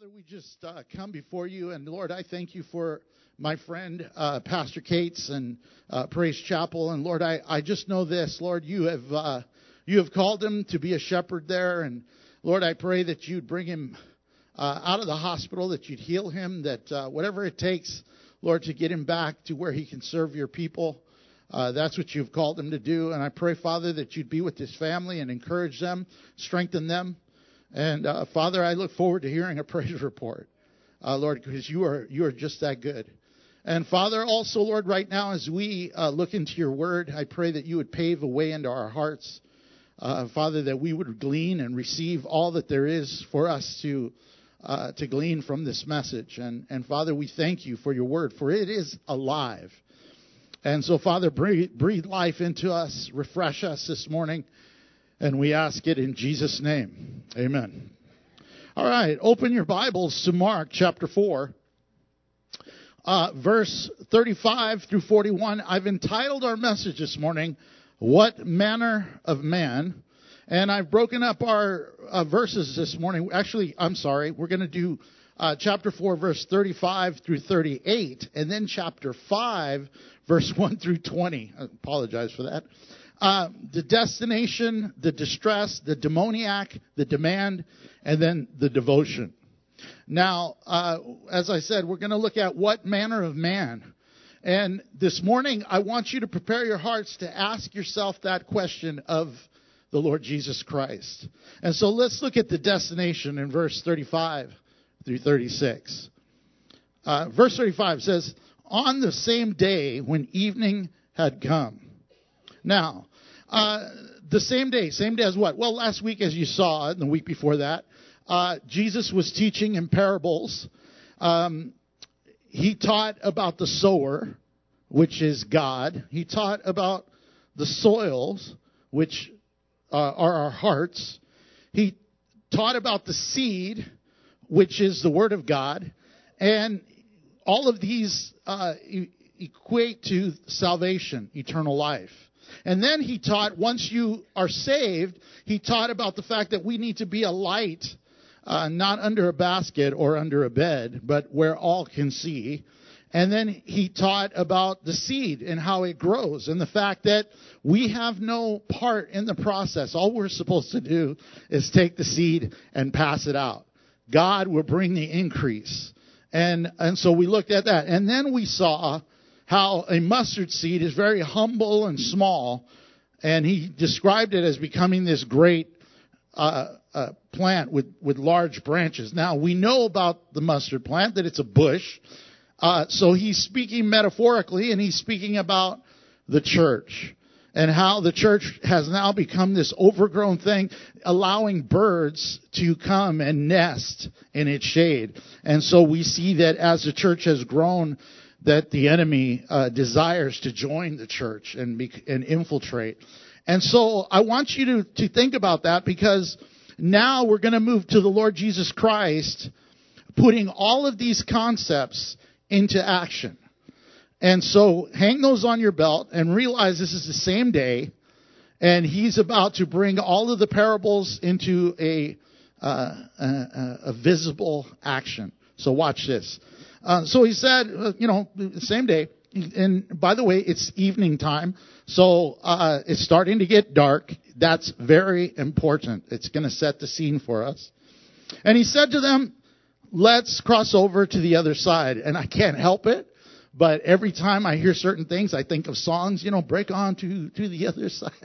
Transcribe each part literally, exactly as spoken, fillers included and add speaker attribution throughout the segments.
Speaker 1: Father, we just uh, come before you, and Lord, I thank you for my friend, uh, Pastor Cates and uh, Praise Chapel. And Lord, I, I just know this, Lord, you have uh, you have called him to be a shepherd there. And Lord, I pray that you'd bring him uh, out of the hospital, that you'd heal him, that uh, whatever it takes, Lord, to get him back to where he can serve your people. Uh, that's what you've called him to do. And I pray, Father, that you'd be with his family and encourage them, strengthen them. And, uh, Father, I look forward to hearing a praise report, uh, Lord, because you are you are just that good. And, Father, also, Lord, right now as we uh, look into your word, I pray that you would pave a way into our hearts, uh, Father, that we would glean and receive all that there is for us to uh, to glean from this message. And, and, Father, we thank you for your word, for it is alive. And so, Father, breathe, breathe life into us, refresh us this morning. And we ask it in Jesus' name. Amen. All right. Open your Bibles to Mark chapter four, uh, verse thirty-five through forty-one. I've entitled our message this morning, What Manner of Man? And I've broken up our uh, verses this morning. Actually, I'm sorry. We're going to do uh, chapter four, verse thirty-five through thirty-eight. And then chapter five, verse one through twenty. I apologize for that. Uh, the destination, the distress, the demoniac, the demand, and then the devotion. Now, uh, as I said, we're going to look at what manner of man. And this morning, I want you to prepare your hearts to ask yourself that question of the Lord Jesus Christ. And so let's look at the destination in verse thirty-five through thirty-six. Uh, verse thirty-five says, on the same day when evening had come. Now, uh, the same day, same day as what? Well, last week, as you saw, and the week before that, uh, Jesus was teaching in parables. Um, he taught about the sower, which is God. He taught about the soils, which uh, are our hearts. He taught about the seed, which is the Word of God. And all of these uh, e- equate to salvation, eternal life. And then he taught, once you are saved, he taught about the fact that we need to be a light, uh, not under a basket or under a bed, but where all can see. And then he taught about the seed and how it grows and the fact that we have no part in the process. All we're supposed to do is take the seed and pass it out. God will bring the increase. And, and so we looked at that. And then we saw how a mustard seed is very humble and small, and he described it as becoming this great uh, uh, plant with, with large branches. Now, we know about the mustard plant, that it's a bush, uh, so he's speaking metaphorically, and he's speaking about the church, and how the church has now become this overgrown thing, allowing birds to come and nest in its shade. And so we see that as the church has grown, that the enemy uh, desires to join the church and be, and infiltrate. And so I want you to, to think about that, because now we're going to move to the Lord Jesus Christ, putting all of these concepts into action. And so hang those on your belt and realize this is the same day, and he's about to bring all of the parables into a, uh, a, a visible action. So watch this. Uh, so he said, uh, you know, the same day, and by the way, it's evening time, so uh, it's starting to get dark. That's very important. It's going to set the scene for us. And he said to them, let's cross over to the other side. And I can't help it, but every time I hear certain things, I think of songs, you know, break on to, to the other side.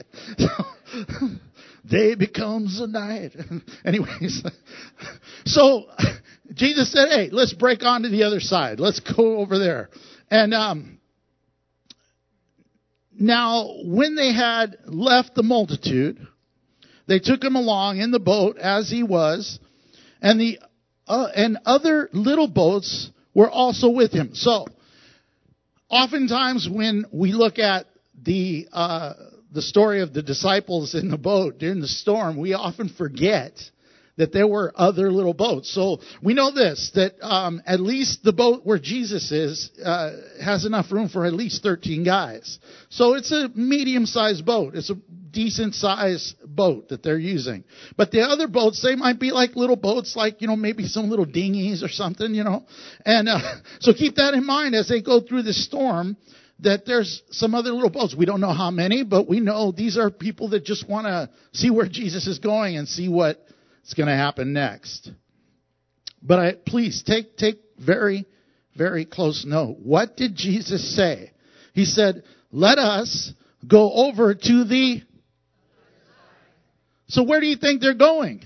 Speaker 1: Day becomes a night. Anyways, so Jesus said, hey, let's break on to the other side. Let's go over there. And um, now, when they had left the multitude, they took him along in the boat as he was, and the uh, and other little boats were also with him. So, oftentimes when we look at the uh, the story of the disciples in the boat during the storm, we often forget that there were other little boats. So we know this, that um, at least the boat where Jesus is uh, has enough room for at least thirteen guys. So it's a medium-sized boat. It's a decent sized boat that they're using. But the other boats, they might be like little boats, like, you know, maybe some little dinghies or something, you know. And uh, so keep that in mind as they go through this storm, that there's some other little boats. We don't know how many, but we know these are people that just want to see where Jesus is going and see what's going to happen next. But I, please take take very, very close note. What did Jesus say? He said, let us go over to the... So where do you think they're going?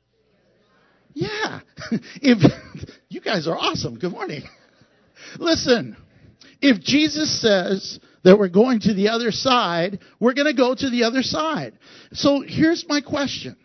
Speaker 1: Yeah. If you guys are awesome. Good morning. Listen, if Jesus says that we're going to the other side, we're going to go to the other side. So here's my question.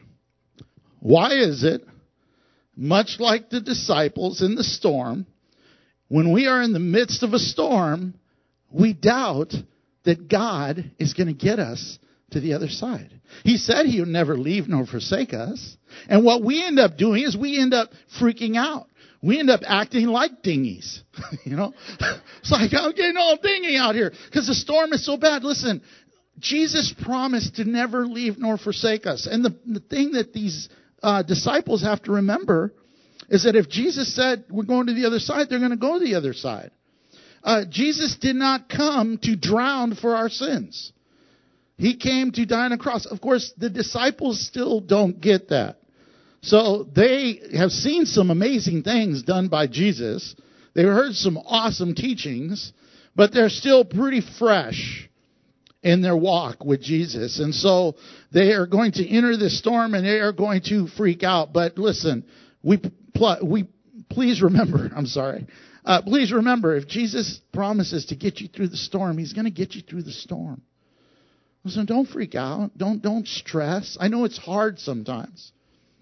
Speaker 1: Why is it, much like the disciples in the storm, when we are in the midst of a storm, we doubt that God is going to get us to the other side? He said he would never leave nor forsake us. And what we end up doing is we end up freaking out. We end up acting like dinghies. You know? It's like, I'm getting all dingy out here because the storm is so bad. Listen, Jesus promised to never leave nor forsake us. And the, the thing that these uh, disciples have to remember is that if Jesus said we're going to the other side, they're going to go to the other side. Uh, Jesus did not come to drown for our sins. He came to die on a cross. Of course, the disciples still don't get that. So they have seen some amazing things done by Jesus. They've heard some awesome teachings, but they're still pretty fresh in their walk with Jesus. And so they are going to enter this storm and they are going to freak out. But listen, we, pl- we please remember, I'm sorry. Uh, please remember, if Jesus promises to get you through the storm, he's going to get you through the storm. Listen, don't freak out. Don't, don't stress. I know it's hard sometimes.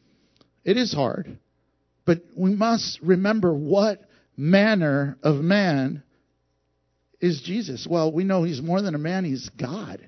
Speaker 1: It is hard. But we must remember what manner of man is Jesus. Well, we know he's more than a man. He's God.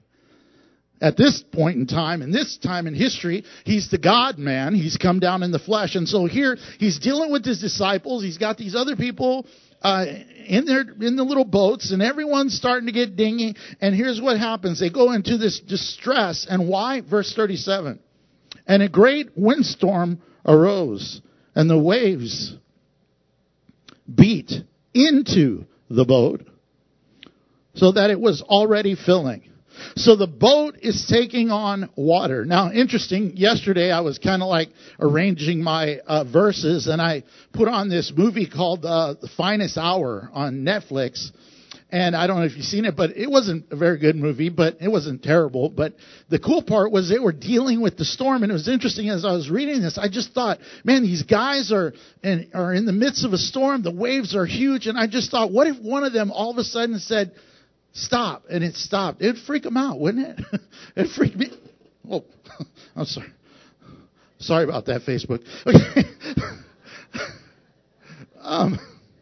Speaker 1: At this point in time, in this time in history, he's the God-man. He's come down in the flesh. And so here, he's dealing with his disciples. He's got these other people uh, in their in the little boats, and everyone's starting to get dingy. And here's what happens. They go into this distress. And why? Verse thirty-seven. And a great windstorm arose, and the waves beat into the boat so that it was already filling. So the boat is taking on water. Now, interesting, yesterday I was kind of like arranging my uh, verses, and I put on this movie called uh, The Finest Hour on Netflix. And I don't know if you've seen it, but it wasn't a very good movie, but it wasn't terrible. But the cool part was they were dealing with the storm, and it was interesting as I was reading this. I just thought, man, these guys are in, are in the midst of a storm. The waves are huge, and I just thought, what if one of them all of a sudden said, stop, and it stopped? It'd freak them out, wouldn't it? It'd freak me. Oh, I'm sorry. Sorry about that, Facebook. Okay. um.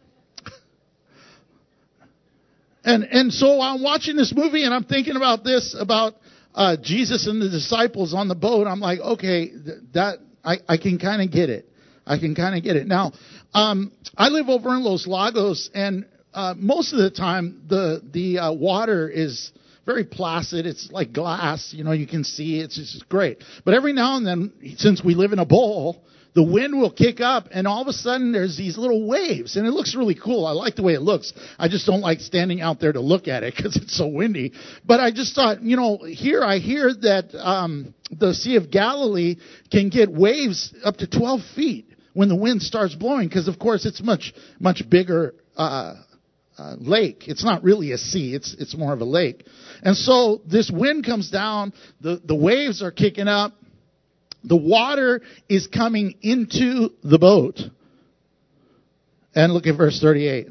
Speaker 1: And and so I'm watching this movie and I'm thinking about this, about uh, Jesus and the disciples on the boat. I'm like, okay, that I, I can kind of get it. I can kind of get it. Now, um, I live over in Los Lagos, and uh, most of the time the the uh, water is very placid. It's like glass. You know, you can see it's just great. But every now and then, since we live in a bowl, the wind will kick up, and all of a sudden there's these little waves, and it looks really cool. I like the way it looks. I just don't like standing out there to look at it because it's so windy. But I just thought, you know, here I hear that um, the Sea of Galilee can get waves up to twelve feet when the wind starts blowing because, of course, it's much, much bigger uh, uh, lake. It's not really a sea. It's it's more of a lake. And so this wind comes down. The, the waves are kicking up. The water is coming into the boat. And look at verse thirty-eight.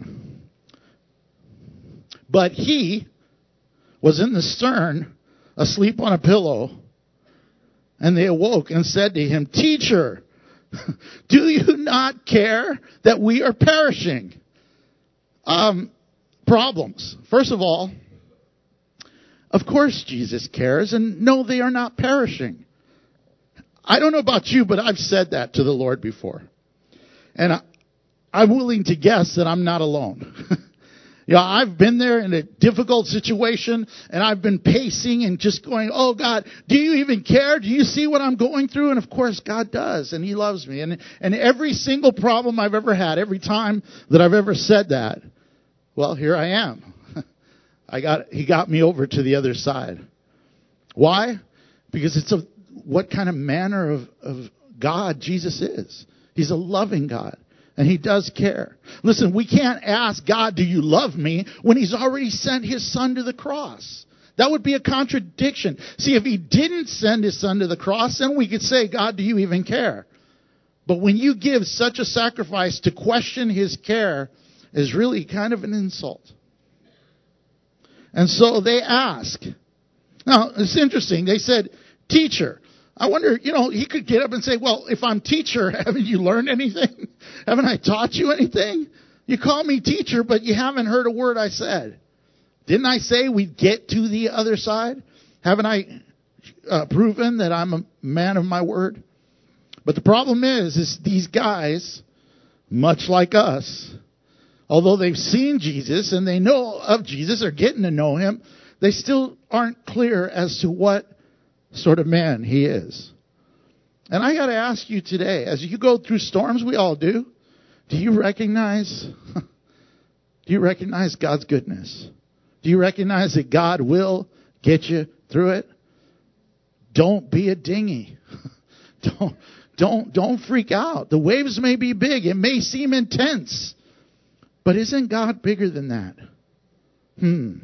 Speaker 1: But he was in the stern, asleep on a pillow. And they awoke and said to him, Teacher, do you not care that we are perishing? Um, problems. First of all, of course Jesus cares. And no, they are not perishing. I don't know about you, but I've said that to the Lord before. And I, I'm willing to guess that I'm not alone. You know, I've been there in a difficult situation, and I've been pacing and just going, oh, God, do you even care? Do you see what I'm going through? And, of course, God does, and He loves me. And, and every single problem I've ever had, every time that I've ever said that, well, here I am. I got He got me over to the other side. Why? Because it's a what kind of manner of, of God Jesus is. He's a loving God. And He does care. Listen, we can't ask God, do you love me, when He's already sent His Son to the cross. That would be a contradiction. See, if He didn't send His Son to the cross, then we could say, God, do you even care? But when you give such a sacrifice, to question His care is really kind of an insult. And so they ask. Now, it's interesting. They said, teacher. I wonder, you know, He could get up and say, well, if I'm teacher, haven't you learned anything? Haven't I taught you anything? You call me teacher, but you haven't heard a word I said. Didn't I say we'd get to the other side? Haven't I uh, proven that I'm a man of my word? But the problem is, is these guys, much like us, although they've seen Jesus and they know of Jesus or getting to know Him, they still aren't clear as to what sort of man He is. And I got to ask you today, as you go through storms, we all do, do you recognize, do you recognize God's goodness? Do you recognize that God will get you through it? Don't be a dinghy. Don't, don't, don't freak out. The waves may be big. It may seem intense. But isn't God bigger than that? Hmm.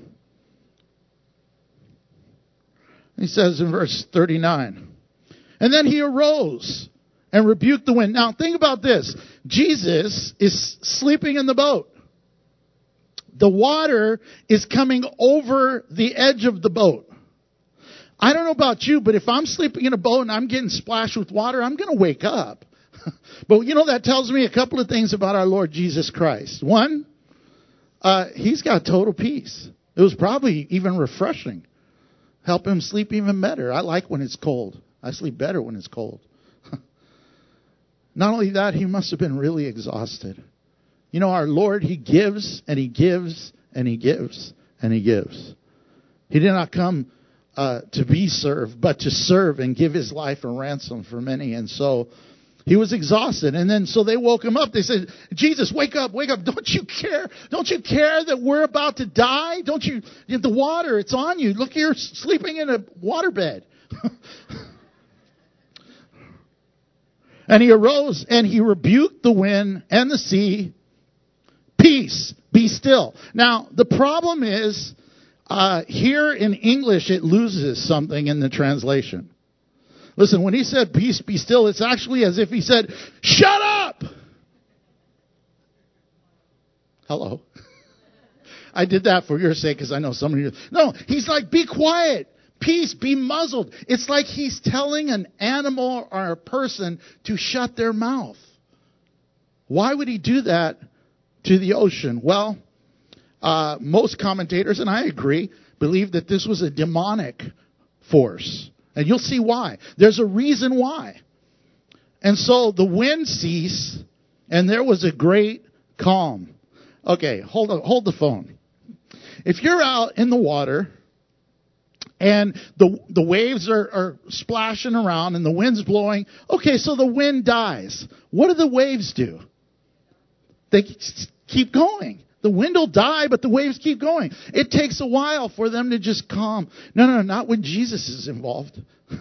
Speaker 1: He says in verse thirty-nine, and then He arose and rebuked the wind. Now think about this. Jesus is sleeping in the boat. The water is coming over the edge of the boat. I don't know about you, but if I'm sleeping in a boat and I'm getting splashed with water, I'm going to wake up. But you know, that tells me a couple of things about our Lord Jesus Christ. One, uh, He's got total peace. It was probably even refreshing. Help Him sleep even better. I like when it's cold. I sleep better when it's cold. Not only that, He must have been really exhausted. You know, our Lord, He gives and He gives and He gives and He gives. He did not come uh, to be served, but to serve and give His life a ransom for many. And so He was exhausted. And then so they woke Him up. They said, Jesus, wake up, wake up. Don't you care? Don't you care that we're about to die? Don't you? The water, it's on you. Look, you're sleeping in a waterbed. And He arose and He rebuked the wind and the sea. Peace, be still. Now, the problem is, uh, here in English, it loses something in the translation. Listen, when He said, peace, be still, it's actually as if He said, shut up! Hello. I did that for your sake because I know some of you. No, He's like, be quiet. Peace, be muzzled. It's like He's telling an animal or a person to shut their mouth. Why would He do that to the ocean? Well, uh, most commentators, and I agree, believe that this was a demonic force. And you'll see why. There's a reason why. And so the wind ceased, and there was a great calm. Okay, hold on, hold the phone. If you're out in the water, and the the waves are, are splashing around, and the wind's blowing, okay, so the wind dies. What do the waves do? They keep going. The wind will die, but the waves keep going. It takes a while for them to just calm. No, no, not when Jesus is involved.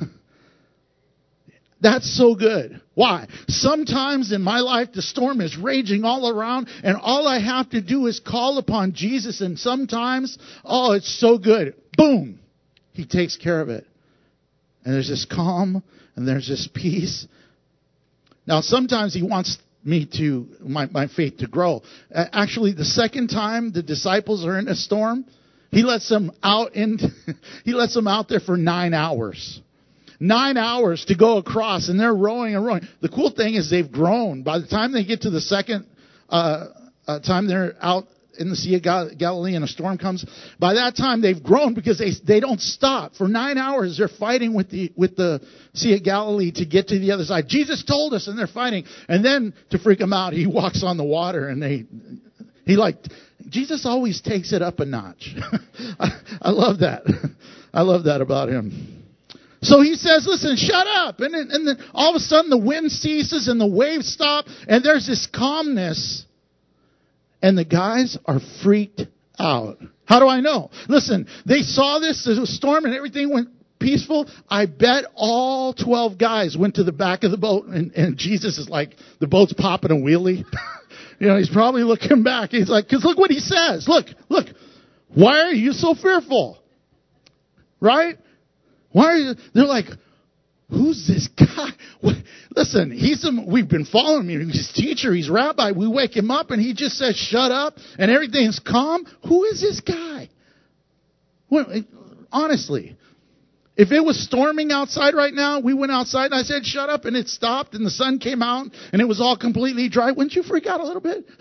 Speaker 1: That's so good. Why? Sometimes in my life, the storm is raging all around, and all I have to do is call upon Jesus, and sometimes, oh, it's so good. Boom! He takes care of it. And there's this calm, and there's this peace. Now, sometimes He wants me to, my, my faith to grow. Uh, actually, the second time the disciples are in a storm, He lets them out in, He lets them out there for nine hours. Nine hours to go across, and they're rowing and rowing. The cool thing is they've grown. By the time they get to the second uh, uh, time they're out in the Sea of Gal- Galilee and a storm comes, by that time they've grown because they they don't stop. For nine hours they're fighting with the with the Sea of Galilee to get to the other side. Jesus told us, and they're fighting. And then to freak them out, He walks on the water, and they he like Jesus always takes it up a notch. I, I love that. I love that about him. So he says, listen, shut up. And then, and then all of a sudden the wind ceases and the waves stop and there's this calmness. And the guys are freaked out. How do I know? Listen, they saw this, there was a storm and everything went peaceful. I bet all twelve guys went to the back of the boat and, and Jesus is like, the boat's popping a wheelie. You know, he's probably looking back. He's like, because look what he says. Look, look. Why are you so fearful? Right? Why are you? They're like, who's this guy? What? Listen, he's a, we've been following him. He's teacher. He's rabbi. We wake him up and he just says, shut up. And everything's calm. Who is this guy? Well, honestly, if it was storming outside right now, we went outside and I said, shut up. And it stopped and the sun came out and it was all completely dry. Wouldn't you freak out a little bit?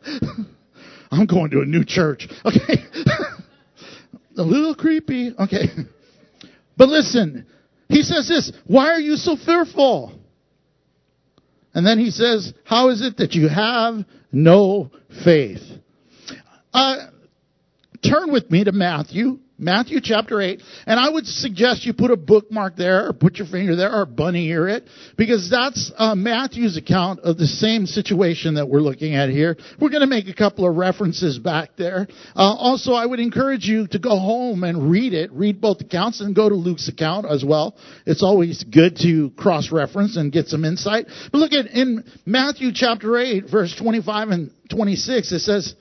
Speaker 1: I'm going to a new church. Okay. A little creepy. Okay. But listen, he says this, why are you so fearful? And then he says, how is it that you have no faith? Uh, turn with me to Matthew, Matthew chapter eight. And I would suggest you put a bookmark there or put your finger there or bunny ear it. Because that's uh, Matthew's account of the same situation that we're looking at here. We're going to make a couple of references back there. Uh, also, I would encourage you to go home and read it. Read both accounts and go to Luke's account as well. It's always good to cross-reference and get some insight. But look at in Matthew chapter eight, verse twenty-five and twenty-six, it says,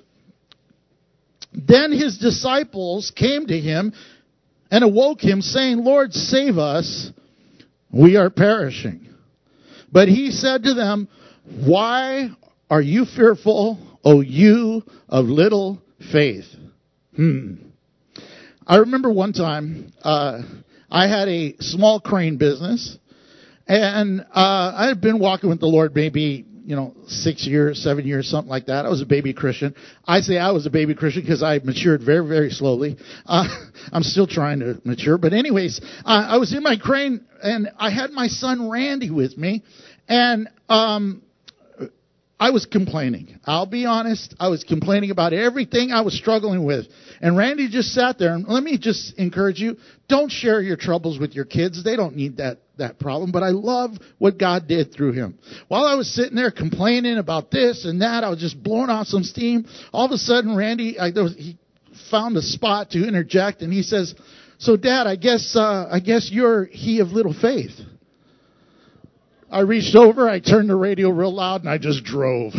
Speaker 1: then his disciples came to him and awoke him, saying, Lord, save us, we are perishing. But he said to them, why are you fearful, O you of little faith? Hmm. I remember one time, uh, I had a small crane business, and uh, I had been walking with the Lord maybe you know, six years, seven years, something like that. I was a baby Christian. I say I was a baby Christian because I matured very, very slowly. Uh, I'm still trying to mature. But anyways, uh, I was in my crane and I had my son Randy with me. And um, I was complaining. I'll be honest. I was complaining about everything I was struggling with. And Randy just sat there. And let me just encourage you, don't share your troubles with your kids. They don't need that. that problem, but I love what God did through him. While I was sitting there complaining about this and that, I was just blowing off some steam. All of a sudden, Randy, I, there was, he found a spot to interject, and he says, so Dad, I guess, uh, I guess you're he of little faith. I reached over, I turned the radio real loud, and I just drove.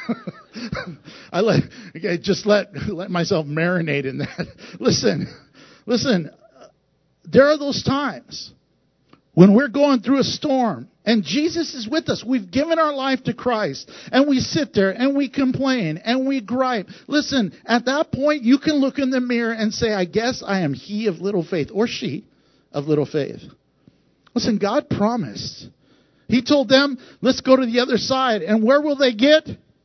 Speaker 1: I let, I just let, let myself marinate in that. Listen, listen, there are those times when we're going through a storm and Jesus is with us, we've given our life to Christ, and we sit there and we complain and we gripe. Listen, at that point, you can look in the mirror and say, I guess I am he of little faith, or she of little faith. Listen, God promised. He told them, let's go to the other side. And where will they get?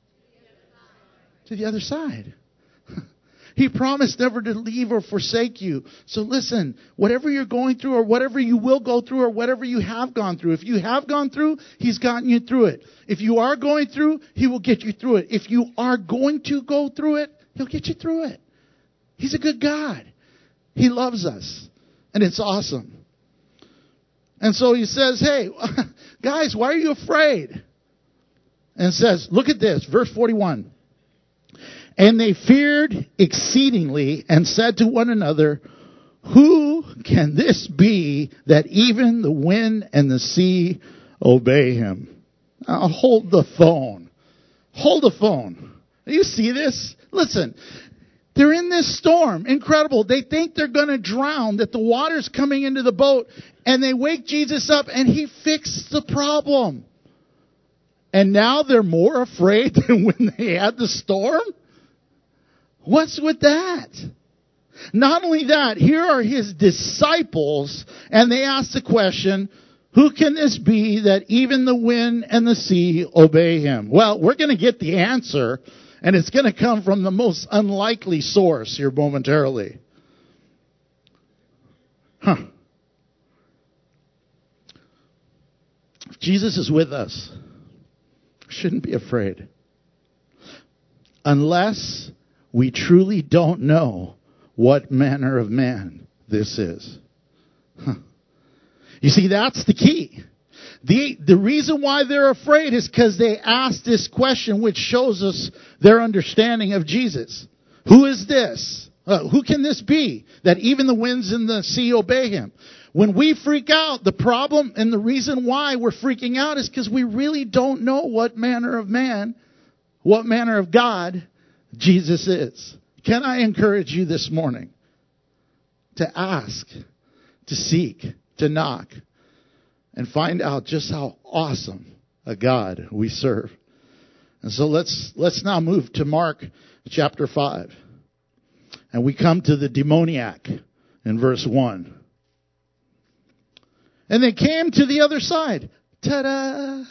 Speaker 1: To the other side. He promised never to leave or forsake you. So listen, whatever you're going through or whatever you will go through or whatever you have gone through, if you have gone through, he's gotten you through it. If you are going through, he will get you through it. If you are going to go through it, he'll get you through it. He's a good God. He loves us. And it's awesome. And so he says, hey, guys, why are you afraid? And says, look at this, verse forty-one. And they feared exceedingly and said to one another, who can this be that even the wind and the sea obey him? Now, hold the phone. Hold the phone. You see this? Listen, they're in this storm. Incredible. They think they're going to drown, that the water's coming into the boat, and they wake Jesus up and he fixed the problem. And now they're more afraid than when they had the storm? What's with that? Not only that, here are his disciples, and they ask the question, who can this be that even the wind and the sea obey him? Well, we're going to get the answer, and it's going to come from the most unlikely source here momentarily. Huh. If Jesus is with us, we shouldn't be afraid. Unless we truly don't know what manner of man this is. Huh. You see, that's the key. The, the reason why they're afraid is because they asked this question, which shows us their understanding of Jesus. Who is this? Uh, who can this be that even the winds and the sea obey him? When we freak out, the problem and the reason why we're freaking out is because we really don't know what manner of man, what manner of God Jesus is. Can I encourage you this morning to ask, to seek, to knock, and find out just how awesome a God we serve? And so let's let's now move to Mark chapter five. And we come to the demoniac in verse one. And they came to the other side. Ta-da!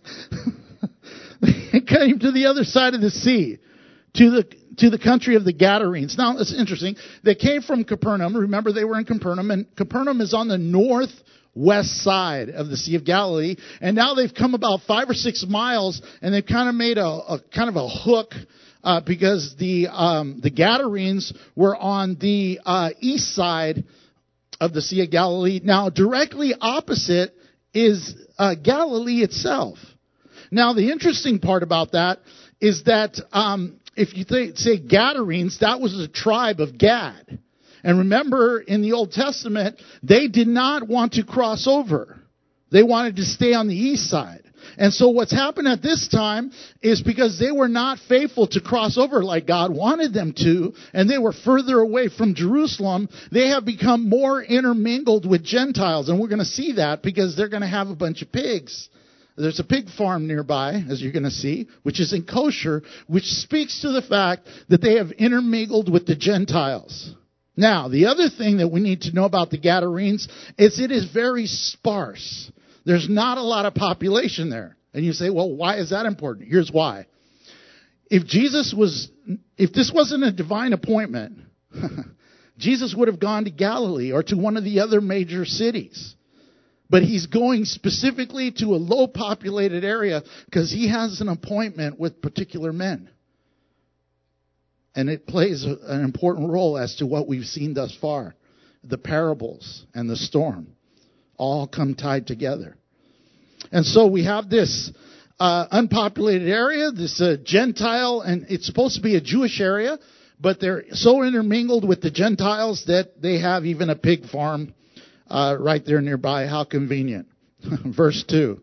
Speaker 1: They came to the other side of the sea, to the to the country of the Gadarenes. Now, it's interesting. They came from Capernaum. Remember, they were in Capernaum, and Capernaum is on the northwest side of the Sea of Galilee. And now they've come about five or six miles, and they've kind of made a, a kind of a hook, uh, because the um, the Gadarenes were on the uh, east side of the Sea of Galilee. Now, directly opposite is uh, Galilee itself. Now, the interesting part about that is that um, if you th- say Gadarenes, that was a tribe of Gad. And remember, in the Old Testament, they did not want to cross over. They wanted to stay on the east side. And so what's happened at this time is because they were not faithful to cross over like God wanted them to, and they were further away from Jerusalem, they have become more intermingled with Gentiles. And we're going to see that because they're going to have a bunch of pigs. There's a pig farm nearby, as you're going to see, which is in kosher, which speaks to the fact that they have intermingled with the Gentiles. Now, the other thing that we need to know about the Gadarenes is it is very sparse. There's not a lot of population there. And you say, well, why is that important? Here's why. If Jesus was, if this wasn't a divine appointment, Jesus would have gone to Galilee or to one of the other major cities. But he's going specifically to a low populated area because he has an appointment with particular men. And it plays an important role as to what we've seen thus far. The parables and the storm all come tied together. And so we have this uh, unpopulated area, this uh, Gentile, and it's supposed to be a Jewish area, but they're so intermingled with the Gentiles that they have even a pig farm uh, right there nearby. How convenient. Verse two.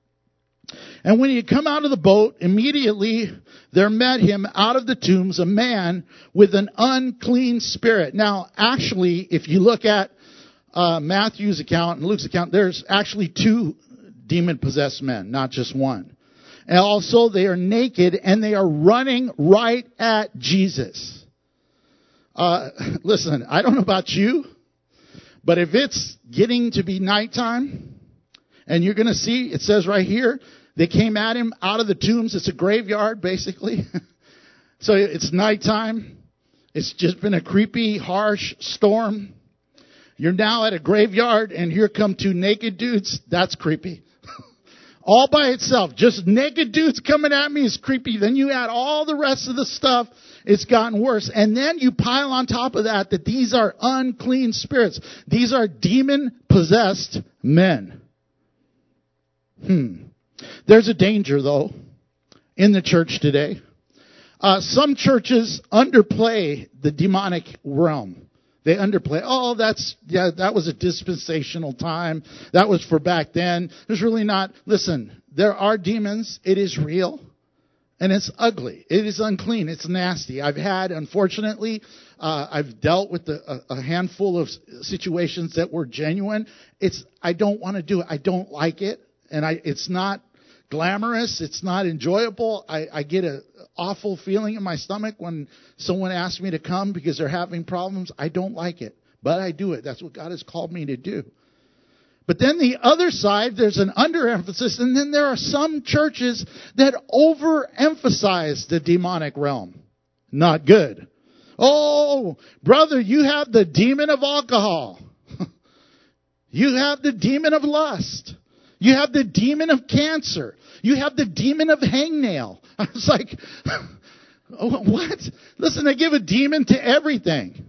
Speaker 1: And when he had come out of the boat, immediately there met him out of the tombs a man with an unclean spirit. Now, actually, if you look at uh, Matthew's account and Luke's account, there's actually two demon-possessed men, not just one. And also, they are naked and they are running right at Jesus. Uh, listen, I don't know about you, but if it's getting to be nighttime, and you're going to see, it says right here, they came at him out of the tombs. It's a graveyard, basically. So it's nighttime. It's just been a creepy, harsh storm. You're now at a graveyard, and here come two naked dudes. That's creepy. All by itself. Just naked dudes coming at me is creepy. Then you add all the rest of the stuff. It's gotten worse. And then you pile on top of that that these are unclean spirits. These are demon-possessed men. Hmm. There's a danger, though, in the church today. Uh, some churches underplay the demonic realm. They underplay, oh, that's, yeah, that was a dispensational time. That was for back then. There's really not, listen, there are demons. It is real. And it's ugly. It is unclean. It's nasty. I've had, unfortunately, uh, I've dealt with a, a handful of situations that were genuine. It's, I don't want to do it. I don't like it. And I, it's not glamorous. It's not enjoyable. I, I get an awful feeling in my stomach when someone asks me to come because they're having problems. I don't like it, but I do it. That's what God has called me to do. But then the other side, there's an underemphasis, and then there are some churches that overemphasize the demonic realm. Not good. Oh, brother, you have the demon of alcohol. You have the demon of lust. You have the demon of cancer. You have the demon of hangnail. I was like, Oh, what? Listen, they give a demon to everything.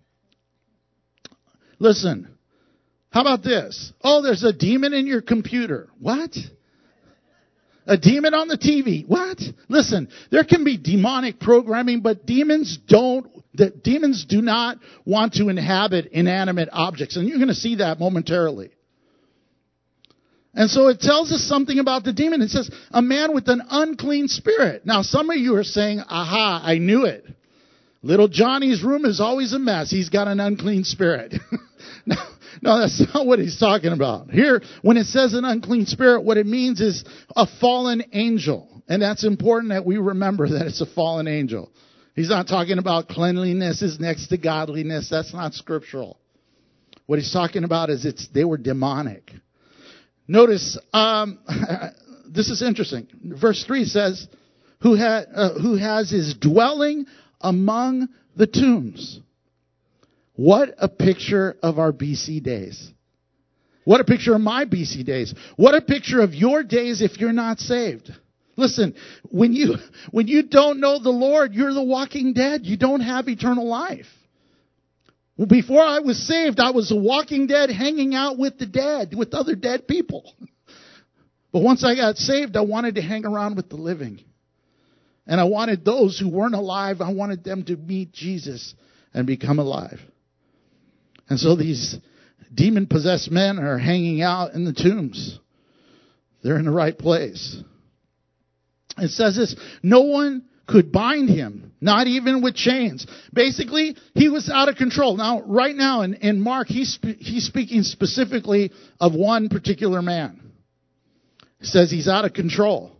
Speaker 1: Listen, how about this? Oh, there's a demon in your computer. What? A demon on the T V. What? Listen, there can be demonic programming, but demons don't, the demons do not want to inhabit inanimate objects. And you're going to see that momentarily. And so it tells us something about the demon. It says, a man with an unclean spirit. Now, some of you are saying, aha, I knew it. Little Johnny's room is always a mess. He's got an unclean spirit. no, no, that's not what he's talking about. Here, when it says an unclean spirit, what it means is a fallen angel. And that's important that we remember that it's a fallen angel. He's not talking about cleanliness is next to godliness. That's not scriptural. What he's talking about is it's they were demonic. Notice, um, this is interesting. Verse three says, who, ha- uh, who has his dwelling among the tombs. What a picture of our B C days. What a picture of my B C days. What a picture of your days if you're not saved. Listen, when you, when you don't know the Lord, you're the walking dead. You don't have eternal life. Well, before I was saved, I was a walking dead hanging out with the dead, with other dead people. But once I got saved, I wanted to hang around with the living. And I wanted those who weren't alive, I wanted them to meet Jesus and become alive. And so these demon-possessed men are hanging out in the tombs. They're in the right place. It says this, no one could bind him, not even with chains. Basically, he was out of control. Now, right now in, in Mark, he's, he's speaking specifically of one particular man. He says he's out of control.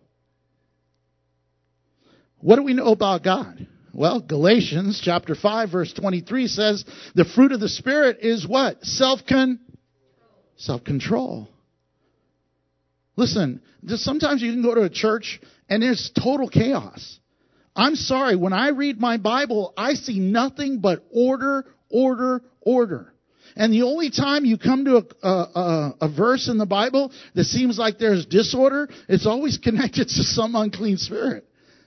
Speaker 1: What do we know about God? Well, Galatians chapter five, verse twenty-three says the fruit of the Spirit is what? Self-con- self-control. Listen, just sometimes you can go to a church and there's total chaos. I'm sorry, when I read my Bible, I see nothing but order, order, order. And the only time you come to a, a, a verse in the Bible that seems like there's disorder, it's always connected to some unclean spirit.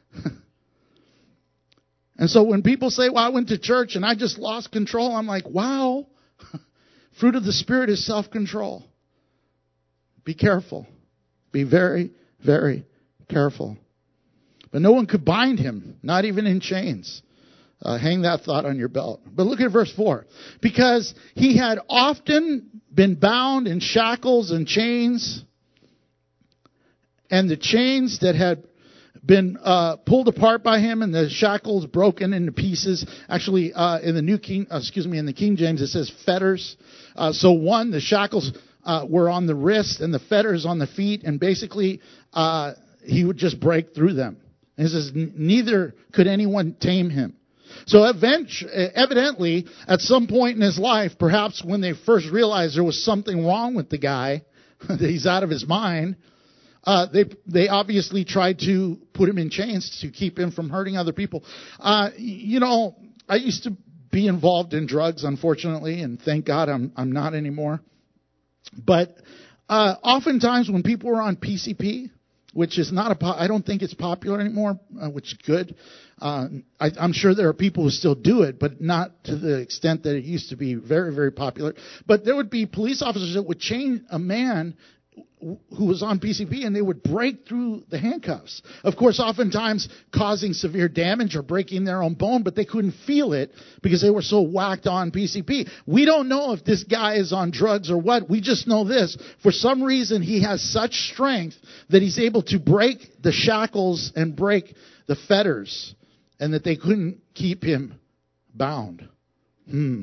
Speaker 1: And so when people say, well, I went to church and I just lost control, I'm like, wow. Fruit of the Spirit is self-control. Be careful. Be very, very careful. But no one could bind him, not even in chains. Uh, hang that thought on your belt. But look at verse four. Because he had often been bound in shackles and chains, and the chains that had been uh, pulled apart by him, and the shackles broken into pieces. Actually, uh, in the New King, uh, excuse me, in the King James, it says fetters. Uh, so one, the shackles uh, were on the wrist, and the fetters on the feet, and basically uh, he would just break through them. And it says neither could anyone tame him. So evidently, at some point in his life, perhaps when they first realized there was something wrong with the guy, that he's out of his mind, uh, they they obviously tried to put him in chains to keep him from hurting other people. Uh, you know, I used to be involved in drugs, unfortunately, and thank God I'm I'm not anymore. But uh, oftentimes when people were on P C P, which is not a, po- I don't think it's popular anymore, uh, which is good. Uh, I, I'm sure there are people who still do it, but not to the extent that it used to be very, very popular. But there would be police officers that would chain a man who was on P C P, and they would break through the handcuffs. Of course, oftentimes causing severe damage or breaking their own bone, but they couldn't feel it because they were so whacked on P C P. We don't know if this guy is on drugs or what. We just know this. For some reason, he has such strength that he's able to break the shackles and break the fetters, and that they couldn't keep him bound. Hmm.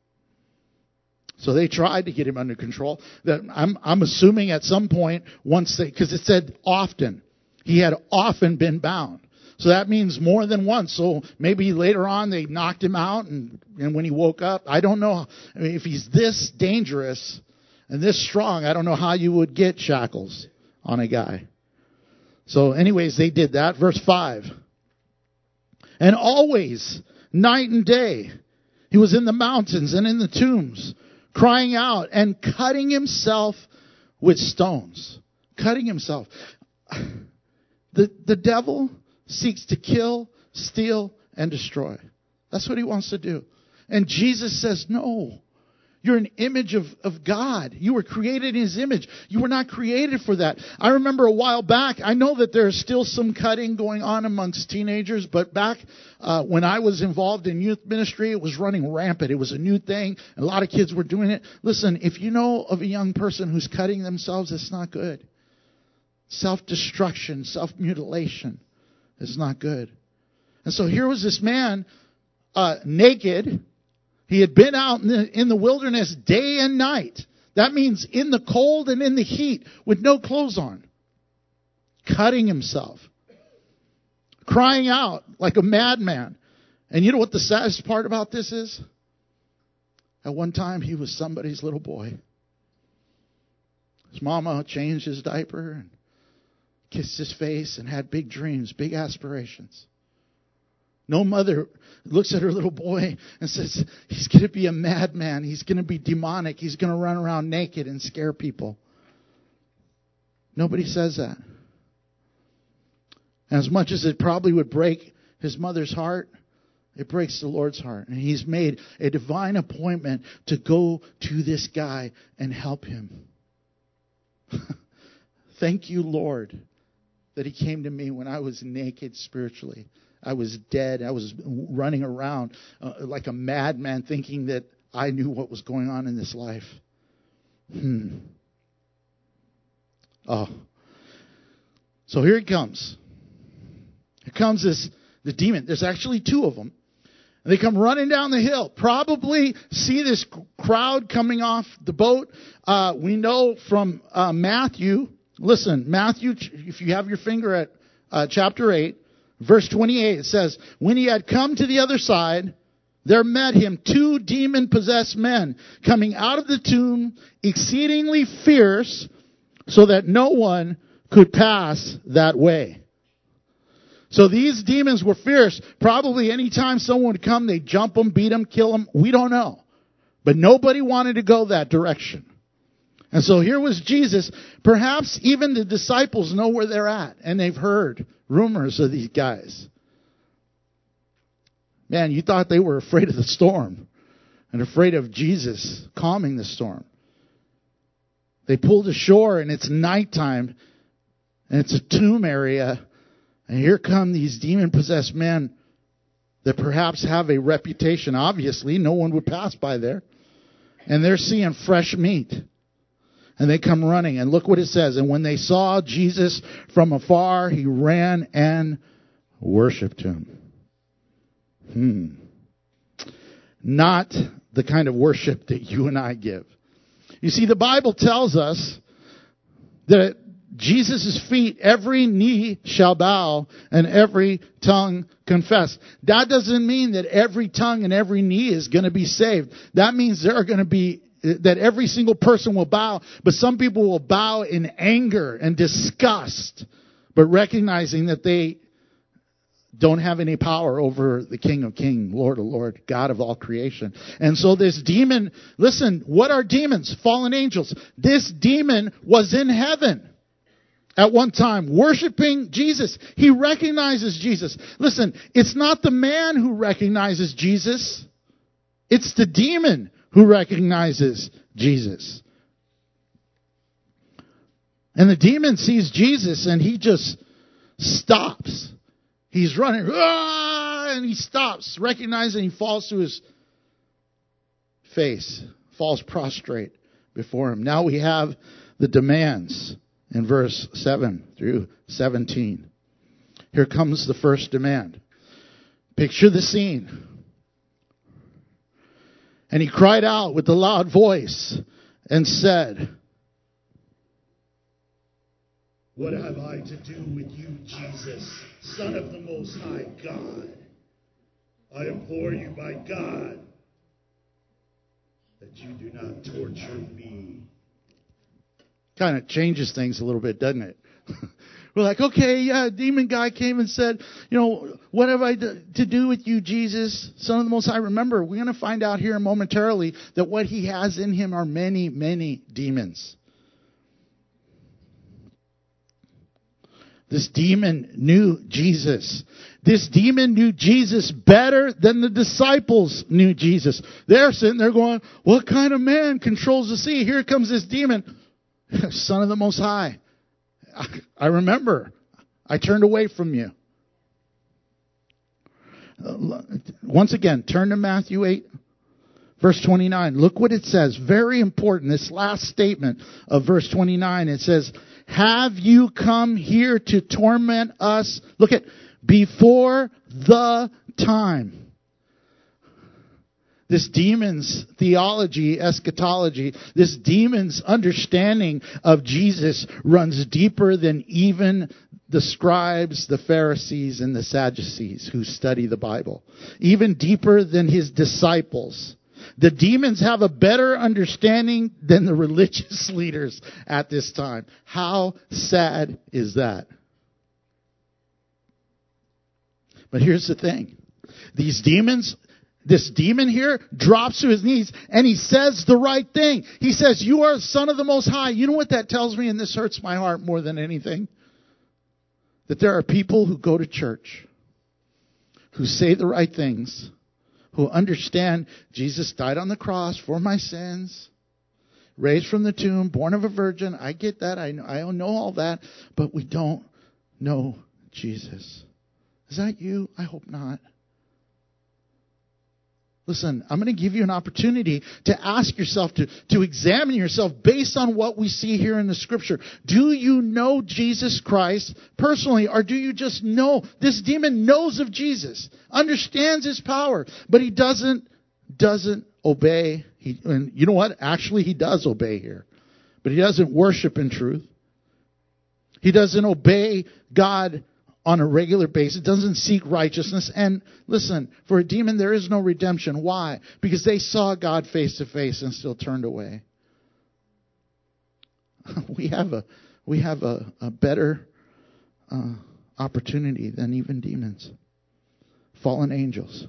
Speaker 1: So they tried to get him under control. That I'm, I'm assuming at some point, once they, because it said often, he had often been bound. So that means more than once. So maybe later on they knocked him out, and, and when he woke up, I don't know. I mean, if he's this dangerous and this strong, I don't know how you would get shackles on a guy. So anyways, they did that. Verse five. And always, night and day, he was in the mountains and in the tombs, crying out and cutting himself with stones. Cutting himself. The, the devil seeks to kill, steal, and destroy. That's what he wants to do. And Jesus says, no. You're an image of, of God. You were created in his image. You were not created for that. I remember a while back, I know that there's still some cutting going on amongst teenagers, but back uh, when I was involved in youth ministry, it was running rampant. It was a new thing. A lot of kids were doing it. Listen, if you know of a young person who's cutting themselves, it's not good. Self-destruction, self-mutilation is not good. And so here was this man, uh, naked. He had been out in the, in the wilderness day and night. That means in the cold and in the heat with no clothes on. Cutting himself. Crying out like a madman. And you know what the saddest part about this is? At one time he was somebody's little boy. His mama changed his diaper and kissed his face and had big dreams, big aspirations. No mother looks at her little boy and says, he's going to be a madman. He's going to be demonic. He's going to run around naked and scare people. Nobody says that. And as much as it probably would break his mother's heart, it breaks the Lord's heart. And he's made a divine appointment to go to this guy and help him. Thank you, Lord, that he came to me when I was naked spiritually. I was dead. I was running around uh, like a madman thinking that I knew what was going on in this life. Hmm. Oh. So here he comes. Here comes this the demon. There's actually two of them. And they come running down the hill. Probably see this crowd coming off the boat. Uh, we know from uh, Matthew. Listen, Matthew, if you have your finger at uh, chapter eight. Verse twenty-eight, it says, when he had come to the other side, there met him two demon-possessed men coming out of the tomb, exceedingly fierce, so that no one could pass that way. So these demons were fierce. Probably any time someone would come, they'd jump them, beat them, kill them. We don't know. But nobody wanted to go that direction. And so here was Jesus. Perhaps even the disciples know where they're at, and they've heard rumors of these guys. Man, you thought they were afraid of the storm and afraid of Jesus calming the storm. They pulled ashore, and it's nighttime, and it's a tomb area, and here come these demon-possessed men that perhaps have a reputation. Obviously, no one would pass by there. And they're seeing fresh meat. And they come running, and look what it says. And when they saw Jesus from afar, he ran and worshipped him. Hmm. Not the kind of worship that you and I give. You see, the Bible tells us that at Jesus' feet, every knee shall bow and every tongue confess. That doesn't mean that every tongue and every knee is going to be saved. That means there are going to be that every single person will bow, but some people will bow in anger and disgust, but recognizing that they don't have any power over the King of Kings, Lord of Lords, God of all creation. And so this demon, listen, what are demons? Fallen angels. This demon was in heaven at one time, worshiping Jesus. He recognizes Jesus. Listen, it's not the man who recognizes Jesus. It's the demon who recognizes Jesus. And the demon sees Jesus and he just stops. He's running, ah, and he stops, recognizing he falls to his face, falls prostrate before him. Now we have the demands in verse seven through seventeen. Here comes the first demand. Picture the scene. And he cried out with a loud voice and said, "What have I to do with you, Jesus, Son of the Most High God? I implore you by God that you do not torture me." Kind of changes things a little bit, doesn't it? We're like, okay, yeah, demon guy came and said, you know, what have I to do with you, Jesus, Son of the Most High? Remember, we're going to find out here momentarily that what he has in him are many, many demons. This demon knew Jesus. This demon knew Jesus better than the disciples knew Jesus. They're sitting there going, what kind of man controls the sea? Here comes this demon. Son of the Most High. I remember. I turned away from you. Once again, turn to Matthew eight, verse twenty-nine. Look what it says. Very important. This last statement of verse twenty-nine. It says, have you come here to torment us? Look at, before the time. This demon's theology, eschatology, this demon's understanding of Jesus runs deeper than even the scribes, the Pharisees, and the Sadducees who study the Bible. Even deeper than his disciples. The demons have a better understanding than the religious leaders at this time. How sad is that? But here's the thing. These demons, this demon here drops to his knees and he says the right thing. He says, you are the Son of the Most High. You know what that tells me? And this hurts my heart more than anything. That there are people who go to church, who say the right things, who understand Jesus died on the cross for my sins, raised from the tomb, born of a virgin. I get that. I know, I know all that. But we don't know Jesus. Is that you? I hope not. Listen, I'm going to give you an opportunity to ask yourself, to, to examine yourself based on what we see here in the Scripture. Do you know Jesus Christ personally, or do you just know? This demon knows of Jesus, understands his power, but he doesn't, doesn't obey. He, and you know what? Actually, he does obey here, but he doesn't worship in truth. He doesn't obey God on a regular basis, doesn't seek righteousness. And listen, for a demon there is no redemption. Why? Because they saw God face to face and still turned away. We have a we have a, a better uh, opportunity than even demons. Fallen angels.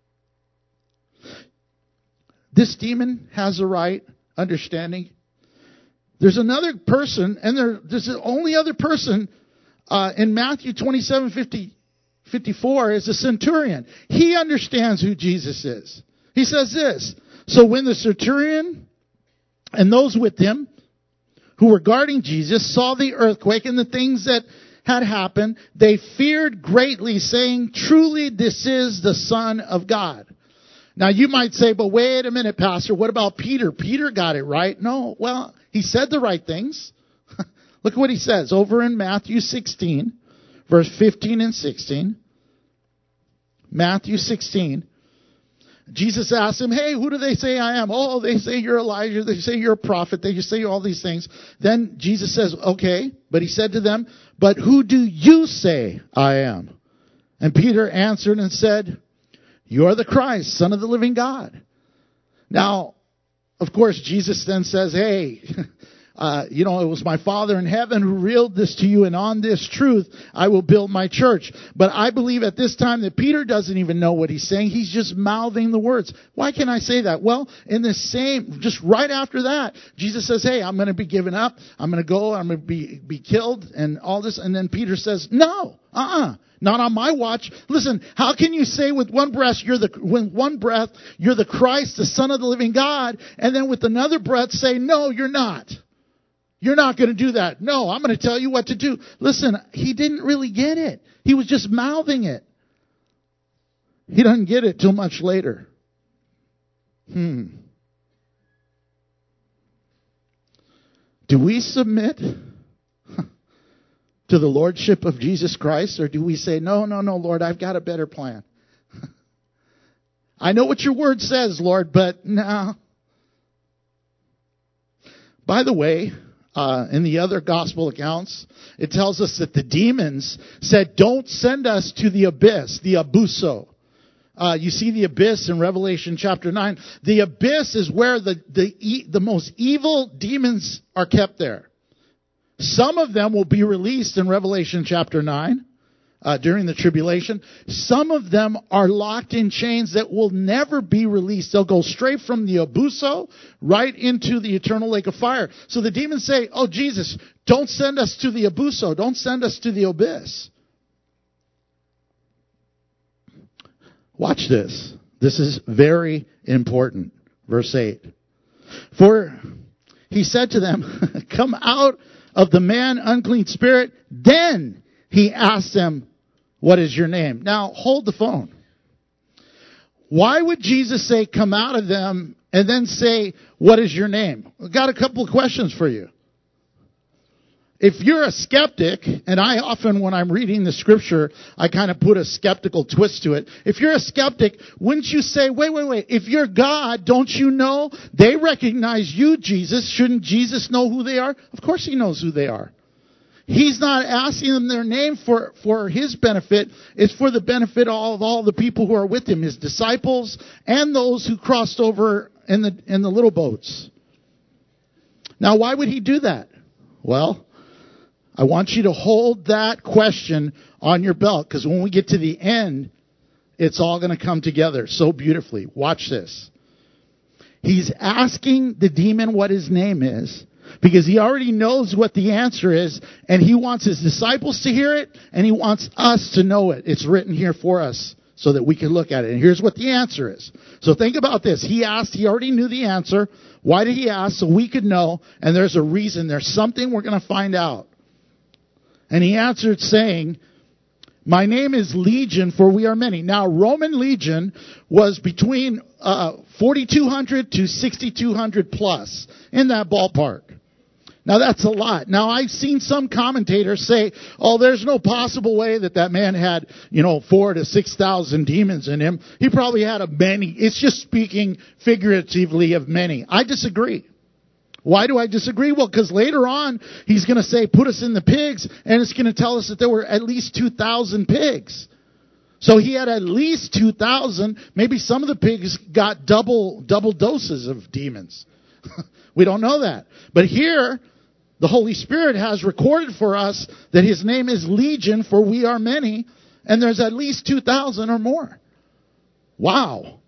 Speaker 1: This demon has the right understanding. There's another person, and there, there's the only other person Uh, in Matthew twenty-seven, fifty, fifty-four is a centurion. He understands who Jesus is. He says this, so when the centurion and those with him who were guarding Jesus saw the earthquake and the things that had happened, they feared greatly, saying, truly this is the Son of God. Now you might say, but wait a minute, Pastor, what about Peter? Peter got it right. No, well, he said the right things. Look at what he says over in Matthew sixteen, verse fifteen and sixteen. Matthew sixteen. Jesus asked him, hey, who do they say I am? Oh, they say you're Elijah. They say you're a prophet. They just say all these things. Then Jesus says, okay. But he said to them, but who do you say I am? And Peter answered and said, you are the Christ, Son of the living God. Now, of course, Jesus then says, hey, Uh, you know, it was my Father in heaven who revealed this to you, and on this truth I will build my church. But I believe at this time that Peter doesn't even know what he's saying. He's just mouthing the words. Why can I say that? Well, in the same, just right after that, Jesus says, hey, I'm going to be given up. I'm going to go. I'm going to be, be killed and all this. And then Peter says, no, uh-uh. Not on my watch. Listen, how can you say with one breath you're the with one breath you're the Christ, the Son of the living God, and then with another breath say, no, you're not. You're not going to do that. No, I'm going to tell you what to do. Listen, he didn't really get it. He was just mouthing it. He doesn't get it till much later. Hmm. Do we submit to the lordship of Jesus Christ, or do we say, no, no, no, Lord, I've got a better plan? I know what your word says, Lord, but no. By the way, Uh, in the other gospel accounts, it tells us that the demons said, don't send us to the abyss, the abuso. Uh, you see the abyss in Revelation chapter nine. The abyss is where the, the, the most evil demons are kept there. Some of them will be released in Revelation chapter nine. Uh, during the tribulation. Some of them are locked in chains that will never be released. They'll go straight from the abuso right into the eternal lake of fire. So the demons say, oh, Jesus, Don't send us to the abuso. Don't send us to the abyss. Watch this. This is very important. Verse eight. For he said to them, come out of the man, unclean spirit. Then he asked them, what is your name? Now, hold the phone. Why would Jesus say, come out of them, and then say, what is your name? I've got a couple of questions for you. If you're a skeptic, and I often, when I'm reading the scripture, I kind of put a skeptical twist to it. If you're a skeptic, wouldn't you say, wait, wait, wait, if you're God, don't you know? They recognize you, Jesus. Shouldn't Jesus know who they are? Of course he knows who they are. He's not asking them their name for, for his benefit. It's for the benefit of all, of all the people who are with him, his disciples, and those who crossed over in the, in the little boats. Now, why would he do that? Well, I want you to hold that question on your belt, because when we get to the end, it's all going to come together so beautifully. Watch this. He's asking the demon what his name is, because he already knows what the answer is, and he wants his disciples to hear it, and he wants us to know it. It's written here for us so that we can look at it. And here's what the answer is. So think about this. He asked, he already knew the answer. Why did he ask? So we could know, and there's a reason. There's something we're going to find out. And he answered saying, my name is Legion, for we are many. Now, Roman legion was between uh, forty-two hundred to sixty-two hundred plus, in that ballpark. Now, that's a lot. Now, I've seen some commentators say, oh, there's no possible way that that man had, you know, four to six thousand demons in him. He probably had a many. It's just speaking figuratively of many. I disagree. Why do I disagree? Well, because later on, he's going to say, put us in the pigs, and it's going to tell us that there were at least two thousand pigs. So he had at least two thousand. Maybe some of the pigs got double, double doses of demons. We don't know that. But here, the Holy Spirit has recorded for us that his name is Legion, for we are many, and there's at least two thousand or more. Wow.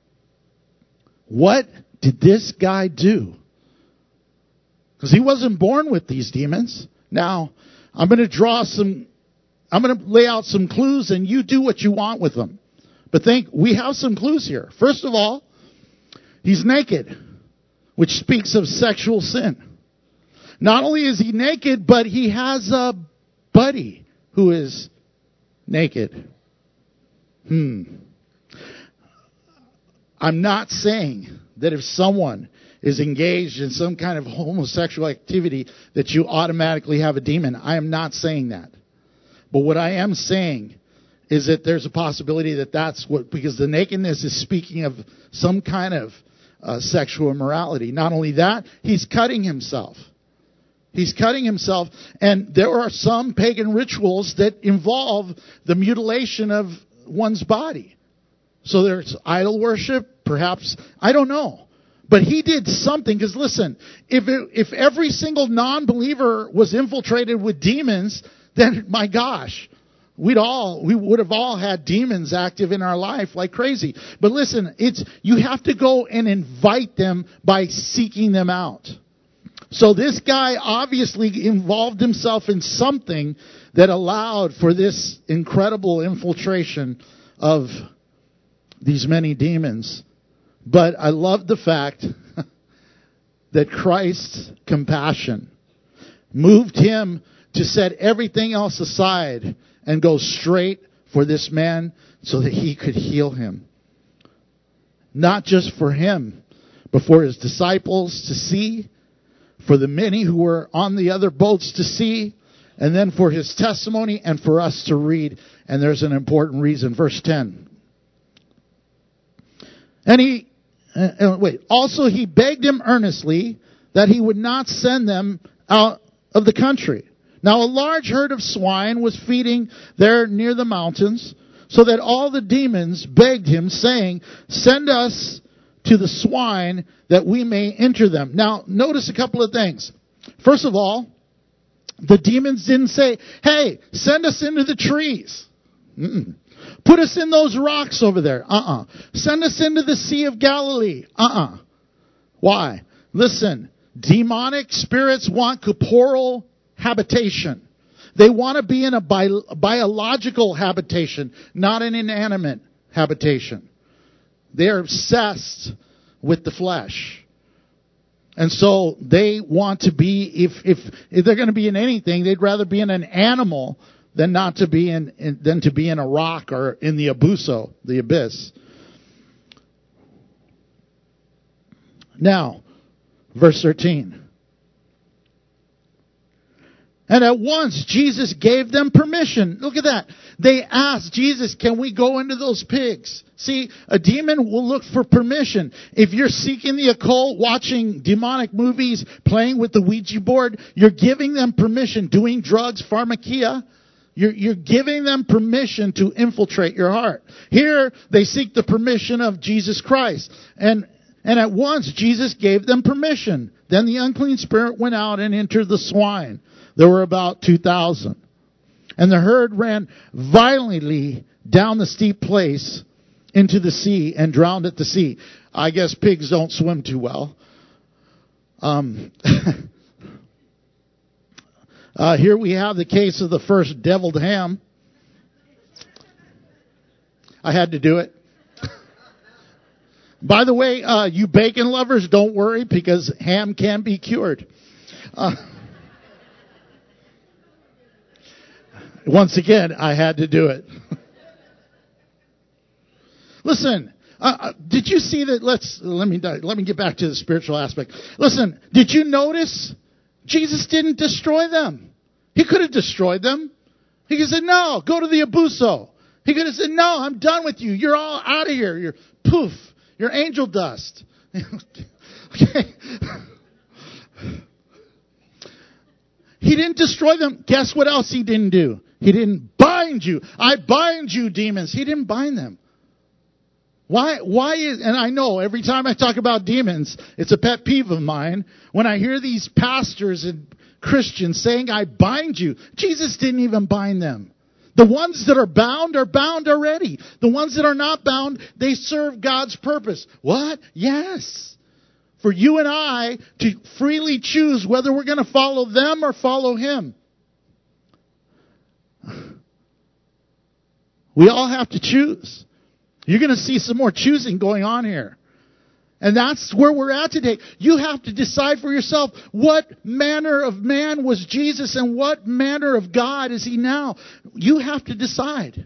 Speaker 1: What did this guy do? Because he wasn't born with these demons. Now, I'm going to draw some, I'm going to lay out some clues, and you do what you want with them. But think, we have some clues here. First of all, he's naked, which speaks of sexual sin. Not only is he naked, but he has a buddy who is naked. Hmm. I'm not saying that if someone is engaged in some kind of homosexual activity that you automatically have a demon. I am not saying that. But what I am saying is that there's a possibility that that's what, because the nakedness is speaking of some kind of uh, sexual immorality. Not only that, he's cutting himself. He's cutting himself, and there are some pagan rituals that involve the mutilation of one's body. So there's idol worship, perhaps, I don't know. But he did something, because listen, if it, if every single non-believer was infiltrated with demons, then my gosh, we'd all we would have all had demons active in our life like crazy. But listen, it's you have to go and invite them by seeking them out. So this guy obviously involved himself in something that allowed for this incredible infiltration of these many demons. But I love the fact that Christ's compassion moved him to set everything else aside and go straight for this man so that he could heal him. Not just for him, but for his disciples to see, for the many who were on the other boats to see, and then for his testimony and for us to read. And there's an important reason. Verse ten. And he... Uh, wait. Also, he begged him earnestly that he would not send them out of the country. Now, a large herd of swine was feeding there near the mountains, so that all the demons begged him, saying, send us to the swine that we may enter them. Now, notice a couple of things. First of all, the demons didn't say, hey, send us into the trees. Mm-mm. Put us in those rocks over there. Uh-uh. Send us into the Sea of Galilee. Uh-uh. Why? Listen, demonic spirits want corporal habitation. They want to be in a bi- biological habitation, not an inanimate habitation. They're obsessed with the flesh. And so they want to be, if, if, if they're going to be in anything, they'd rather be in an animal than not to be in, in than to be in a rock or in the abuso, the abyss. Now, verse thirteen. And at once Jesus gave them permission. Look at that. They asked Jesus, can we go into those pigs? See, a demon will look for permission. If you're seeking the occult, watching demonic movies, playing with the Ouija board, you're giving them permission. Doing drugs, pharmakia, you're, you're giving them permission to infiltrate your heart. Here, they seek the permission of Jesus Christ. And, and at once, Jesus gave them permission. Then the unclean spirit went out and entered the swine. There were about two thousand. And the herd ran violently down the steep place into the sea and drowned at the sea. I guess pigs don't swim too well. Um, uh, here we have the case of the first deviled ham. I had to do it. By the way, uh, you bacon lovers, don't worry because ham can be cured. Uh, Once again, I had to do it. Listen, uh, did you see that? Let's let me let me get back to the spiritual aspect. Listen, did you notice Jesus didn't destroy them? He could have destroyed them. He could have said, "No, go to the abuso." He could have said, "No, I'm done with you. You're all out of here. You're poof. You're angel dust." Okay. He didn't destroy them. Guess what else he didn't do? He didn't bind you. I bind you, demons. He didn't bind them. Why, why is, and I know every time I talk about demons, it's a pet peeve of mine. When I hear these pastors and Christians saying, I bind you, Jesus didn't even bind them. The ones that are bound are bound already. The ones that are not bound, they serve God's purpose. What? Yes. For you and I to freely choose whether we're going to follow them or follow Him. We all have to choose. You're going to see some more choosing going on here. And that's where we're at today. You have to decide for yourself what manner of man was Jesus and what manner of God is He now. You have to decide.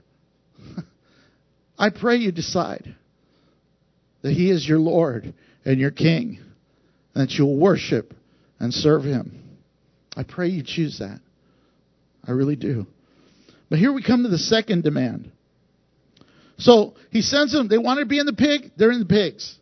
Speaker 1: I pray you decide that He is your Lord and your King, and that you'll worship and serve Him. I pray you choose that. I really do. But here we come to the second demand. So He sends them. They want to be in the pig. They're in the pigs.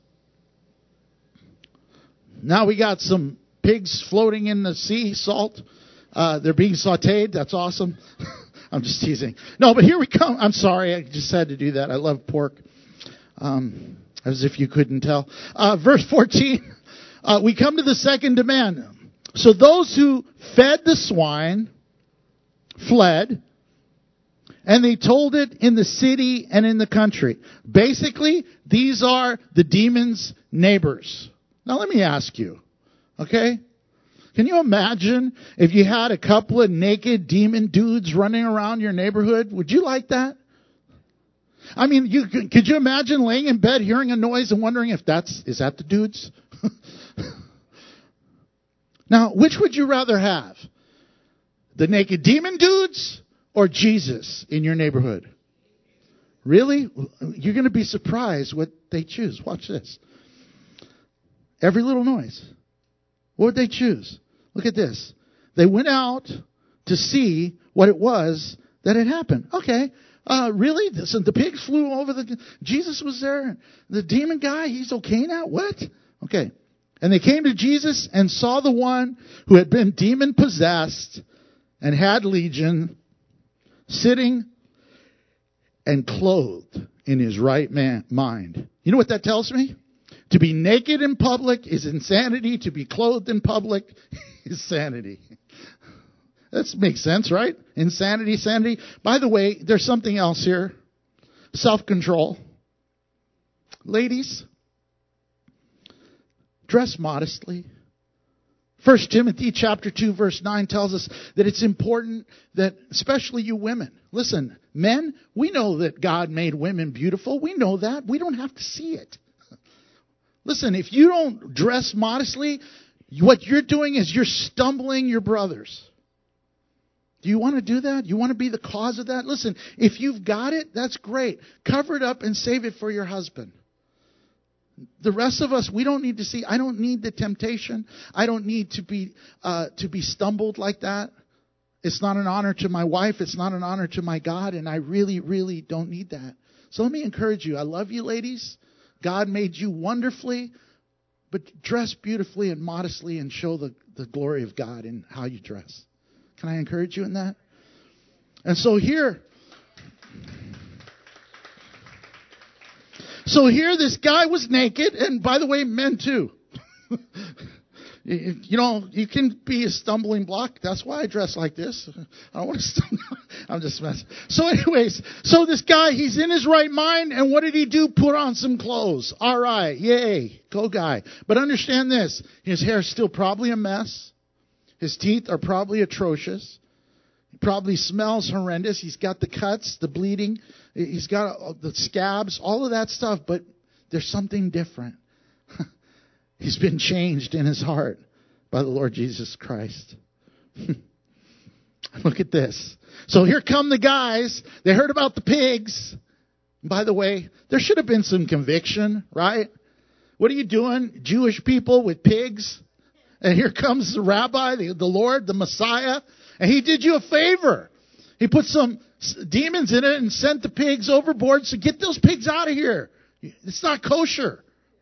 Speaker 1: Now we got some pigs floating in the sea, salt. Uh, they're being sauteed. That's awesome. I'm just teasing. No, but here we come. I'm sorry. I just had to do that. I love pork. Um, as if you couldn't tell. Uh, verse fourteen. Uh, we come to the second demand. So those who fed the swine fled, and they told it in the city and in the country. Basically, these are the demon's neighbors. Now let me ask you, okay? Can you imagine if you had a couple of naked demon dudes running around your neighborhood? Would you like that? I mean, you could you imagine laying in bed, hearing a noise, and wondering if that's, is that the dudes? Now, which would you rather have? The naked demon dudes or Jesus in your neighborhood? Really? You're going to be surprised what they choose. Watch this. Every little noise. What would they choose? Look at this. They went out to see what it was that had happened. Okay. Uh, really? So the pigs flew over the... Jesus was there. The demon guy, he's okay now? What? Okay. And they came to Jesus and saw the one who had been demon-possessed and had legion sitting and clothed in his right man, mind. You know what that tells me? To be naked in public is insanity. To be clothed in public is sanity. That makes sense, right? Insanity, sanity. By the way, there's something else here. Self-control. Ladies, dress modestly. First Timothy chapter two verse nine tells us that it's important that, especially you women, listen, men, we know that God made women beautiful. We know that. We don't have to see it. Listen, if you don't dress modestly, what you're doing is you're stumbling your brothers. Do you want to do that? You want to be the cause of that? Listen, if you've got it, that's great. Cover it up and save it for your husband. The rest of us, we don't need to see. I don't need the temptation. I don't need to be uh, to be stumbled like that. It's not an honor to my wife. It's not an honor to my God. And I really, really don't need that. So let me encourage you. I love you, ladies. God made you wonderfully. But dress beautifully and modestly and show the, the glory of God in how you dress. Can I encourage you in that? And so here... So here this guy was naked, and by the way, men too. You know, you can be a stumbling block. That's why I dress like this. I don't want to stumble. I'm just messing. So anyways, so this guy, he's in his right mind, and what did he do? Put on some clothes. All right, yay, go guy. But understand this, his hair's still probably a mess. His teeth are probably atrocious. He probably smells horrendous. He's got the cuts, the bleeding. He's got the scabs, all of that stuff, but there's something different. He's been changed in his heart by the Lord Jesus Christ. Look at this. So here come the guys. They heard about the pigs. By the way, there should have been some conviction, right? What are you doing, Jewish people, with pigs? And here comes the rabbi, the, the Lord, the Messiah, and he did you a favor. He put some demons in it and sent the pigs overboard. So get those pigs out of here. It's not kosher.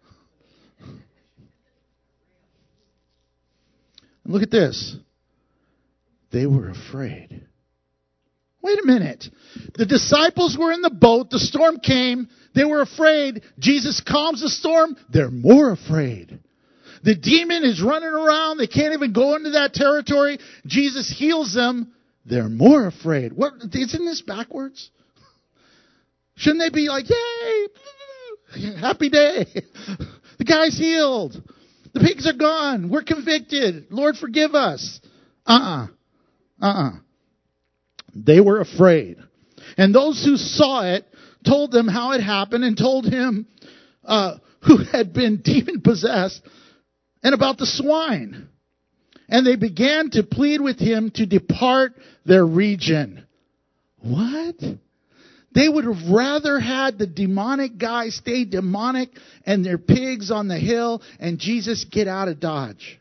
Speaker 1: And look at this. They were afraid. Wait a minute. The disciples were in the boat. The storm came. They were afraid. Jesus calms the storm. They're more afraid. The demon is running around. They can't even go into that territory. Jesus heals them. They're more afraid. What? Isn't this backwards? Shouldn't they be like, yay, happy day. The guy's healed. The pigs are gone. We're convicted. Lord, forgive us. Uh-uh. Uh-uh. They were afraid. And those who saw it told them how it happened and told him uh, who had been demon-possessed and about the swine. And they began to plead with him to depart their region. What? They would have rather had the demonic guy stay demonic and their pigs on the hill and Jesus get out of Dodge.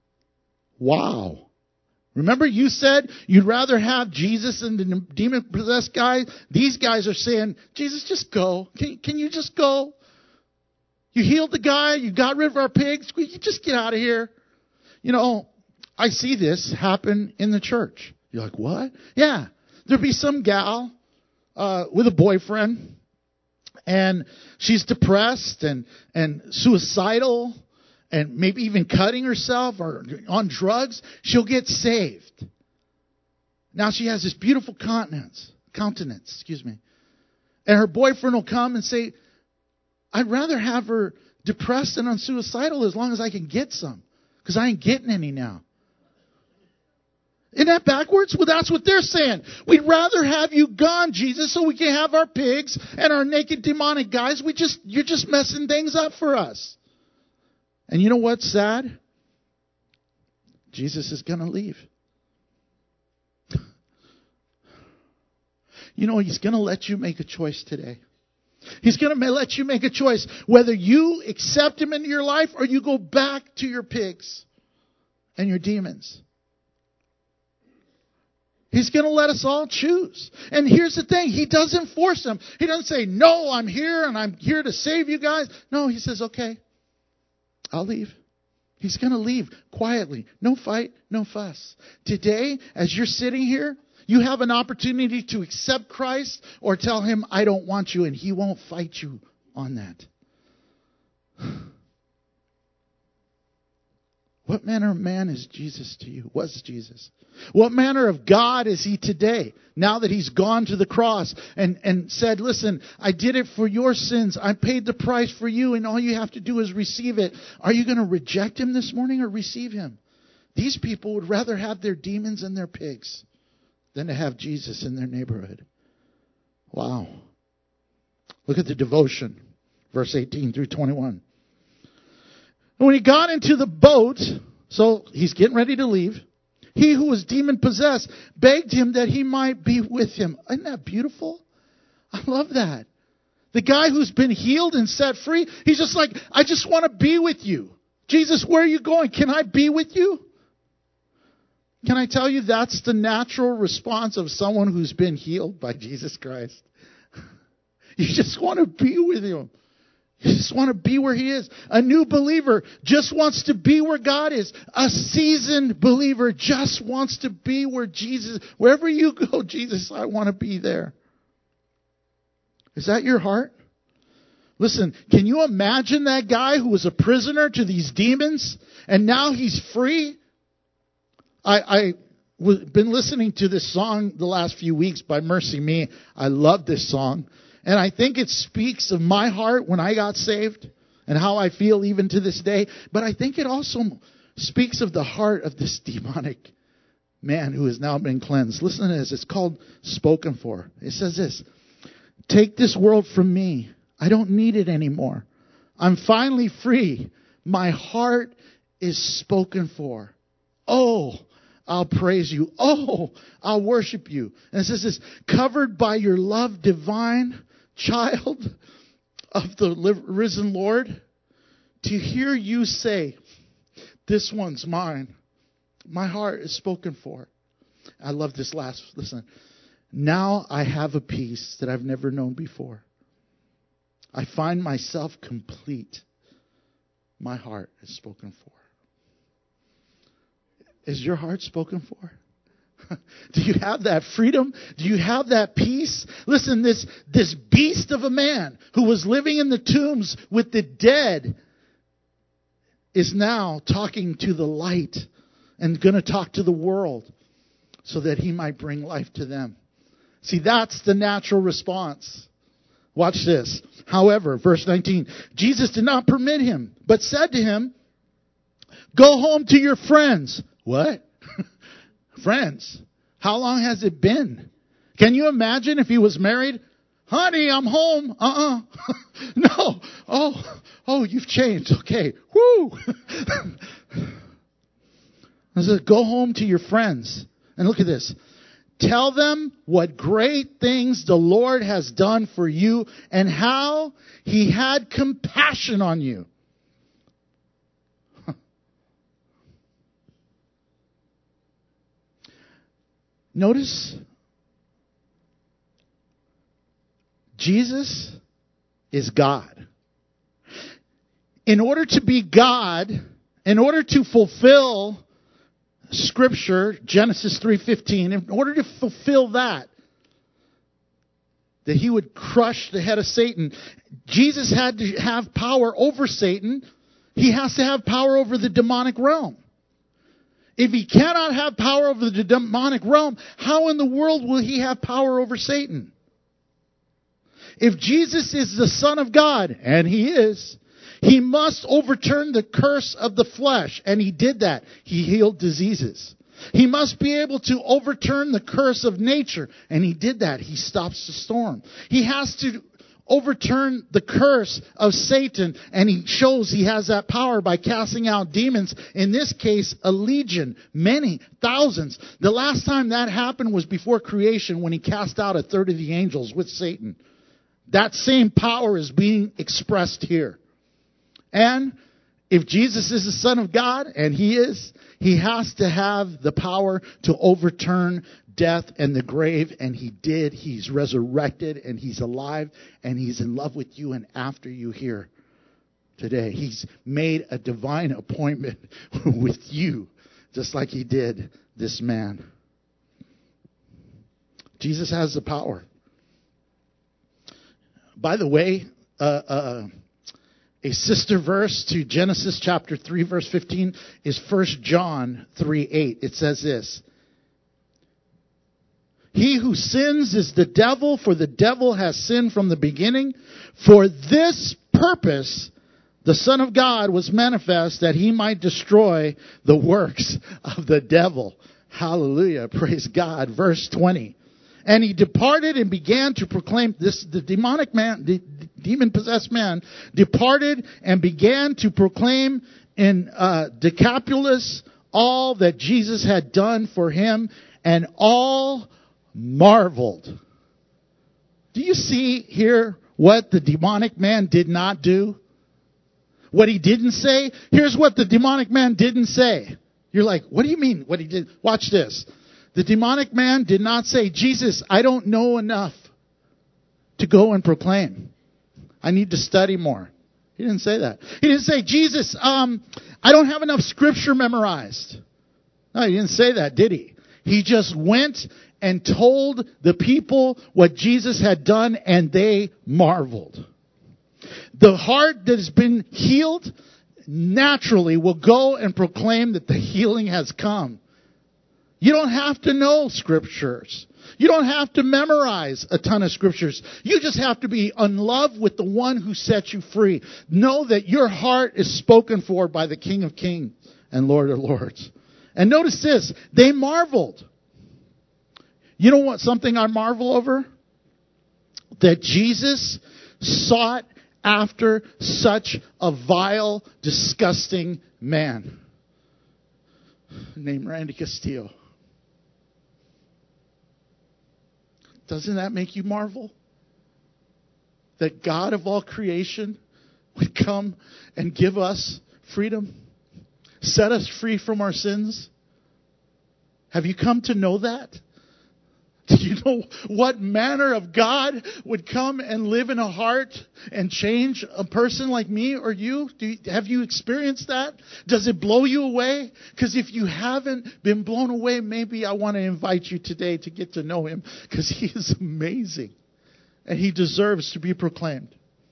Speaker 1: Wow. Remember you said you'd rather have Jesus and the demon-possessed guy? These guys are saying, Jesus, just go. Can, can you just go? You healed the guy. You got rid of our pigs. Will you just get out of here? You know, I see this happen in the church. You're like, what? Yeah. There'd be some gal uh, with a boyfriend, and she's depressed and, and suicidal and maybe even cutting herself or on drugs. She'll get saved. Now she has this beautiful countenance, countenance, excuse me. And her boyfriend will come and say, I'd rather have her depressed and unsuicidal as long as I can get some, because I ain't getting any now. Isn't that backwards? Well, that's what they're saying. We'd rather have you gone, Jesus, so we can have our pigs and our naked demonic guys. We just, you're just messing things up for us. And you know what's sad? Jesus is going to leave. You know, he's going to let you make a choice today. He's going to let you make a choice whether you accept him into your life or you go back to your pigs and your demons. He's going to let us all choose. And here's the thing. He doesn't force them. He doesn't say, no, I'm here and I'm here to save you guys. No, he says, okay, I'll leave. He's going to leave quietly. No fight, no fuss. Today, as you're sitting here, you have an opportunity to accept Christ or tell him, I don't want you, and he won't fight you on that. What manner of man is Jesus to you? Was Jesus? What manner of God is he today? Now that he's gone to the cross and, and said, listen, I did it for your sins. I paid the price for you, and all you have to do is receive it. Are you going to reject him this morning or receive him? These people would rather have their demons and their pigs than to have Jesus in their neighborhood. Wow. Look at the devotion, verse eighteen through twenty-one. And when he got into the boat, so he's getting ready to leave, he who was demon-possessed begged him that he might be with him. Isn't that beautiful? I love that. The guy who's been healed and set free, he's just like, I just want to be with you. Jesus, where are you going? Can I be with you? Can I tell you that's the natural response of someone who's been healed by Jesus Christ? You just want to be with him. You just want to be where he is. A new believer just wants to be where God is. A seasoned believer just wants to be where Jesus, wherever you go, Jesus, I want to be there. Is that your heart? Listen, can you imagine that guy who was a prisoner to these demons and now he's free? I, I w- been listening to this song the last few weeks by Mercy Me. I love this song. And I think it speaks of my heart when I got saved and how I feel even to this day. But I think it also speaks of the heart of this demonic man who has now been cleansed. Listen to this. It's called Spoken For. It says this. Take this world from me. I don't need it anymore. I'm finally free. My heart is spoken for. Oh, I'll praise you. Oh, I'll worship you. And it says this, covered by your love divine, child of the risen Lord, to hear you say, this one's mine. My heart is spoken for. I love this last, listen. Now I have a peace that I've never known before. I find myself complete. My heart is spoken for. Is your heart spoken for? Do you have that freedom? Do you have that peace? Listen, this, this beast of a man who was living in the tombs with the dead is now talking to the light and going to talk to the world so that he might bring life to them. See, that's the natural response. Watch this. However, verse nineteen, Jesus did not permit him, but said to him, go home to your friends. What? Friends? How long has it been? Can you imagine if he was married? Honey, I'm home. Uh-uh. No. Oh, oh, you've changed. Okay. Woo. I said, go home to your friends. And look at this. Tell them what great things the Lord has done for you and how he had compassion on you. Notice, Jesus is God. In order to be God, in order to fulfill Scripture, Genesis three fifteen, in order to fulfill that, that he would crush the head of Satan, Jesus had to have power over Satan. He has to have power over the demonic realm. If he cannot have power over the demonic realm, how in the world will he have power over Satan? If Jesus is the Son of God, and he is, he must overturn the curse of the flesh. And he did that. He healed diseases. He must be able to overturn the curse of nature. And he did that. He stops the storm. He has to overturn the curse of Satan. And he shows he has that power by casting out demons. In this case, a legion. Many, thousands. The last time that happened was before creation when he cast out a third of the angels with Satan. That same power is being expressed here. And if Jesus is the Son of God, and he is, he has to have the power to overturn death and the grave. And he did. He's resurrected and he's alive and he's in love with you and after you here today. He's made a divine appointment with you, just like he did this man. Jesus has the power. By the way, uh, uh, a sister verse to Genesis chapter three, verse fifteen is First John three eight. It says this. He who sins is the devil, for the devil has sinned from the beginning. For this purpose, the Son of God was manifest that he might destroy the works of the devil. Hallelujah. Praise God. Verse twenty. And he departed and began to proclaim this, the demonic man, the demon-possessed man, departed and began to proclaim in uh, Decapolis all that Jesus had done for him, and all marveled. Do you see here what the demonic man did not do? What he didn't say? Here's what the demonic man didn't say. You're like, what do you mean what he did? Watch this. The demonic man did not say, Jesus, I don't know enough to go and proclaim. I need to study more. He didn't say that. He didn't say, Jesus, um, I don't have enough scripture memorized. No, he didn't say that, did he? He just went and told the people what Jesus had done, and they marveled. The heart that has been healed naturally will go and proclaim that the healing has come. You don't have to know scriptures. You don't have to memorize a ton of scriptures. You just have to be in love with the one who set you free. Know that your heart is spoken for by the King of Kings and Lord of Lords. And notice this, they marveled. You know what? Something I marvel over? That Jesus sought after such a vile, disgusting man named Randy Castillo. Doesn't that make you marvel? That God of all creation would come and give us freedom, set us free from our sins. Have you come to know that? Do you know what manner of God would come and live in a heart and change a person like me or you? Do you have you experienced that? Does it blow you away? Because if you haven't been blown away, maybe I want to invite you today to get to know him, because he is amazing and he deserves to be proclaimed.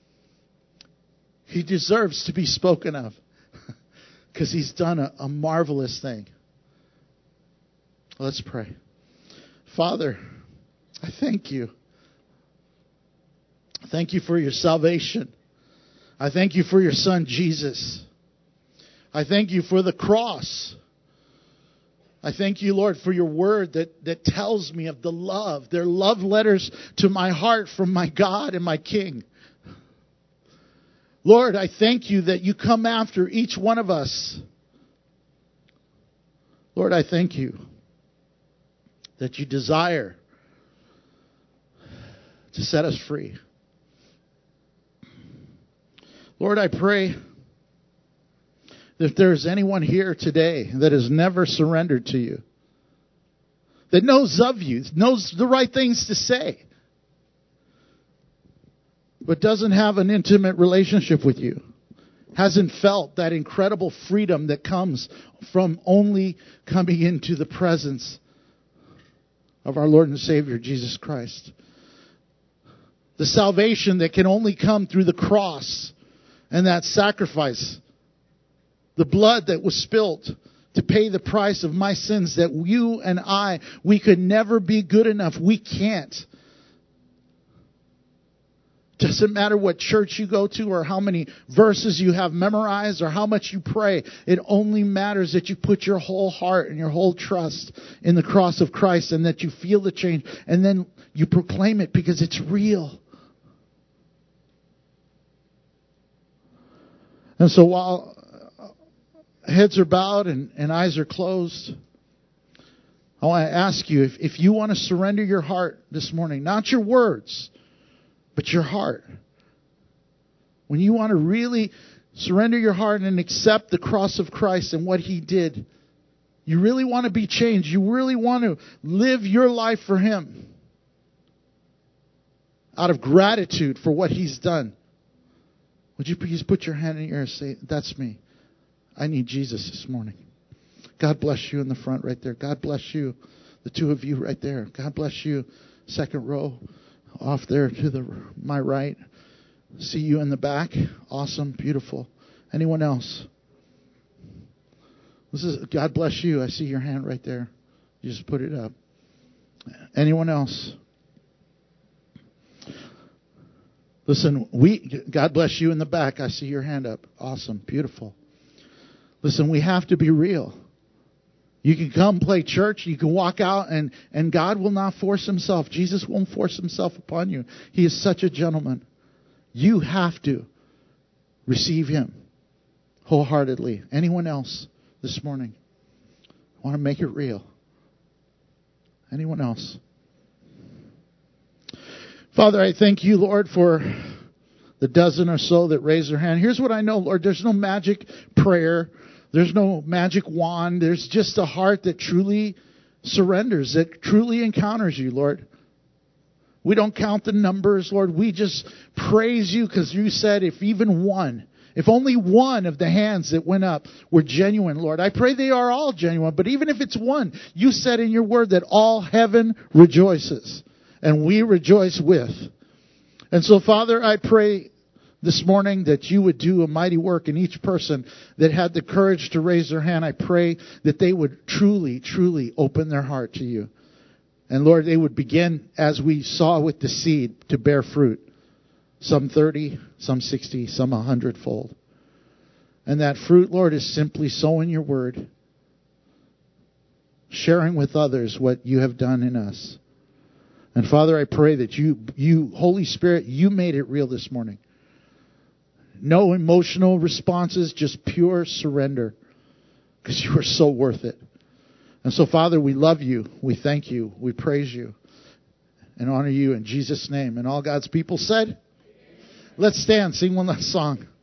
Speaker 1: He deserves to be spoken of because he's done a, a marvelous thing. Let's pray. Father, I thank you. Thank you for your salvation. I thank you for your Son, Jesus. I thank you for the cross. I thank you, Lord, for your word that, that tells me of the love. They're love letters to my heart from my God and my King. Lord, I thank you that you come after each one of us. Lord, I thank you that you desire to set us free. Lord, I pray that if there's anyone here today that has never surrendered to you, that knows of you, knows the right things to say, but doesn't have an intimate relationship with you, hasn't felt that incredible freedom that comes from only coming into the presence of our Lord and Savior, Jesus Christ. The salvation that can only come through the cross and that sacrifice. The blood that was spilt to pay the price of my sins, that you and I, we could never be good enough. We can't. Doesn't matter what church you go to or how many verses you have memorized or how much you pray. It only matters that you put your whole heart and your whole trust in the cross of Christ, and that you feel the change, and then you proclaim it because it's real. And so while heads are bowed and, and eyes are closed, I want to ask you, if, if you want to surrender your heart this morning, not your words, but your heart. When you want to really surrender your heart and accept the cross of Christ and what He did, you really want to be changed. You really want to live your life for Him out of gratitude for what He's done. Would you please put your hand in your ear and say, that's me. I need Jesus this morning. God bless you in the front right there. God bless you, the two of you right there. God bless you, second row. Off there to the my right. See you in the back. Awesome. Beautiful. Anyone else? This is God bless you. I see your hand right there. You just put it up. Anyone else? Listen, we, God bless you in the back. I see your hand up. Awesome. Beautiful. Listen, we have to be real. You can come play church. You can walk out and, and God will not force himself. Jesus won't force himself upon you. He is such a gentleman. You have to receive him wholeheartedly. Anyone else this morning? I want to make it real. Anyone else? Father, I thank you, Lord, for the dozen or so that raised their hand. Here's what I know, Lord. There's no magic prayer. There's no magic wand. There's just a heart that truly surrenders, that truly encounters you, Lord. We don't count the numbers, Lord. We just praise you because you said if even one, if only one of the hands that went up were genuine, Lord. I pray they are all genuine, but even if it's one, you said in your word that all heaven rejoices, and we rejoice with. And so, Father, I pray this morning that you would do a mighty work in each person that had the courage to raise their hand. I pray that they would truly, truly open their heart to you. And Lord, they would begin, as we saw with the seed, to bear fruit. Some thirty, some sixty, some a hundredfold. And that fruit, Lord, is simply sowing your word, sharing with others what you have done in us. And Father, I pray that you, you, Holy Spirit, you made it real this morning. No emotional responses, just pure surrender. Because you are so worth it. And so, Father, we love you. We thank you. We praise you. And honor you in Jesus' name. And all God's people said, let's stand, sing one last song.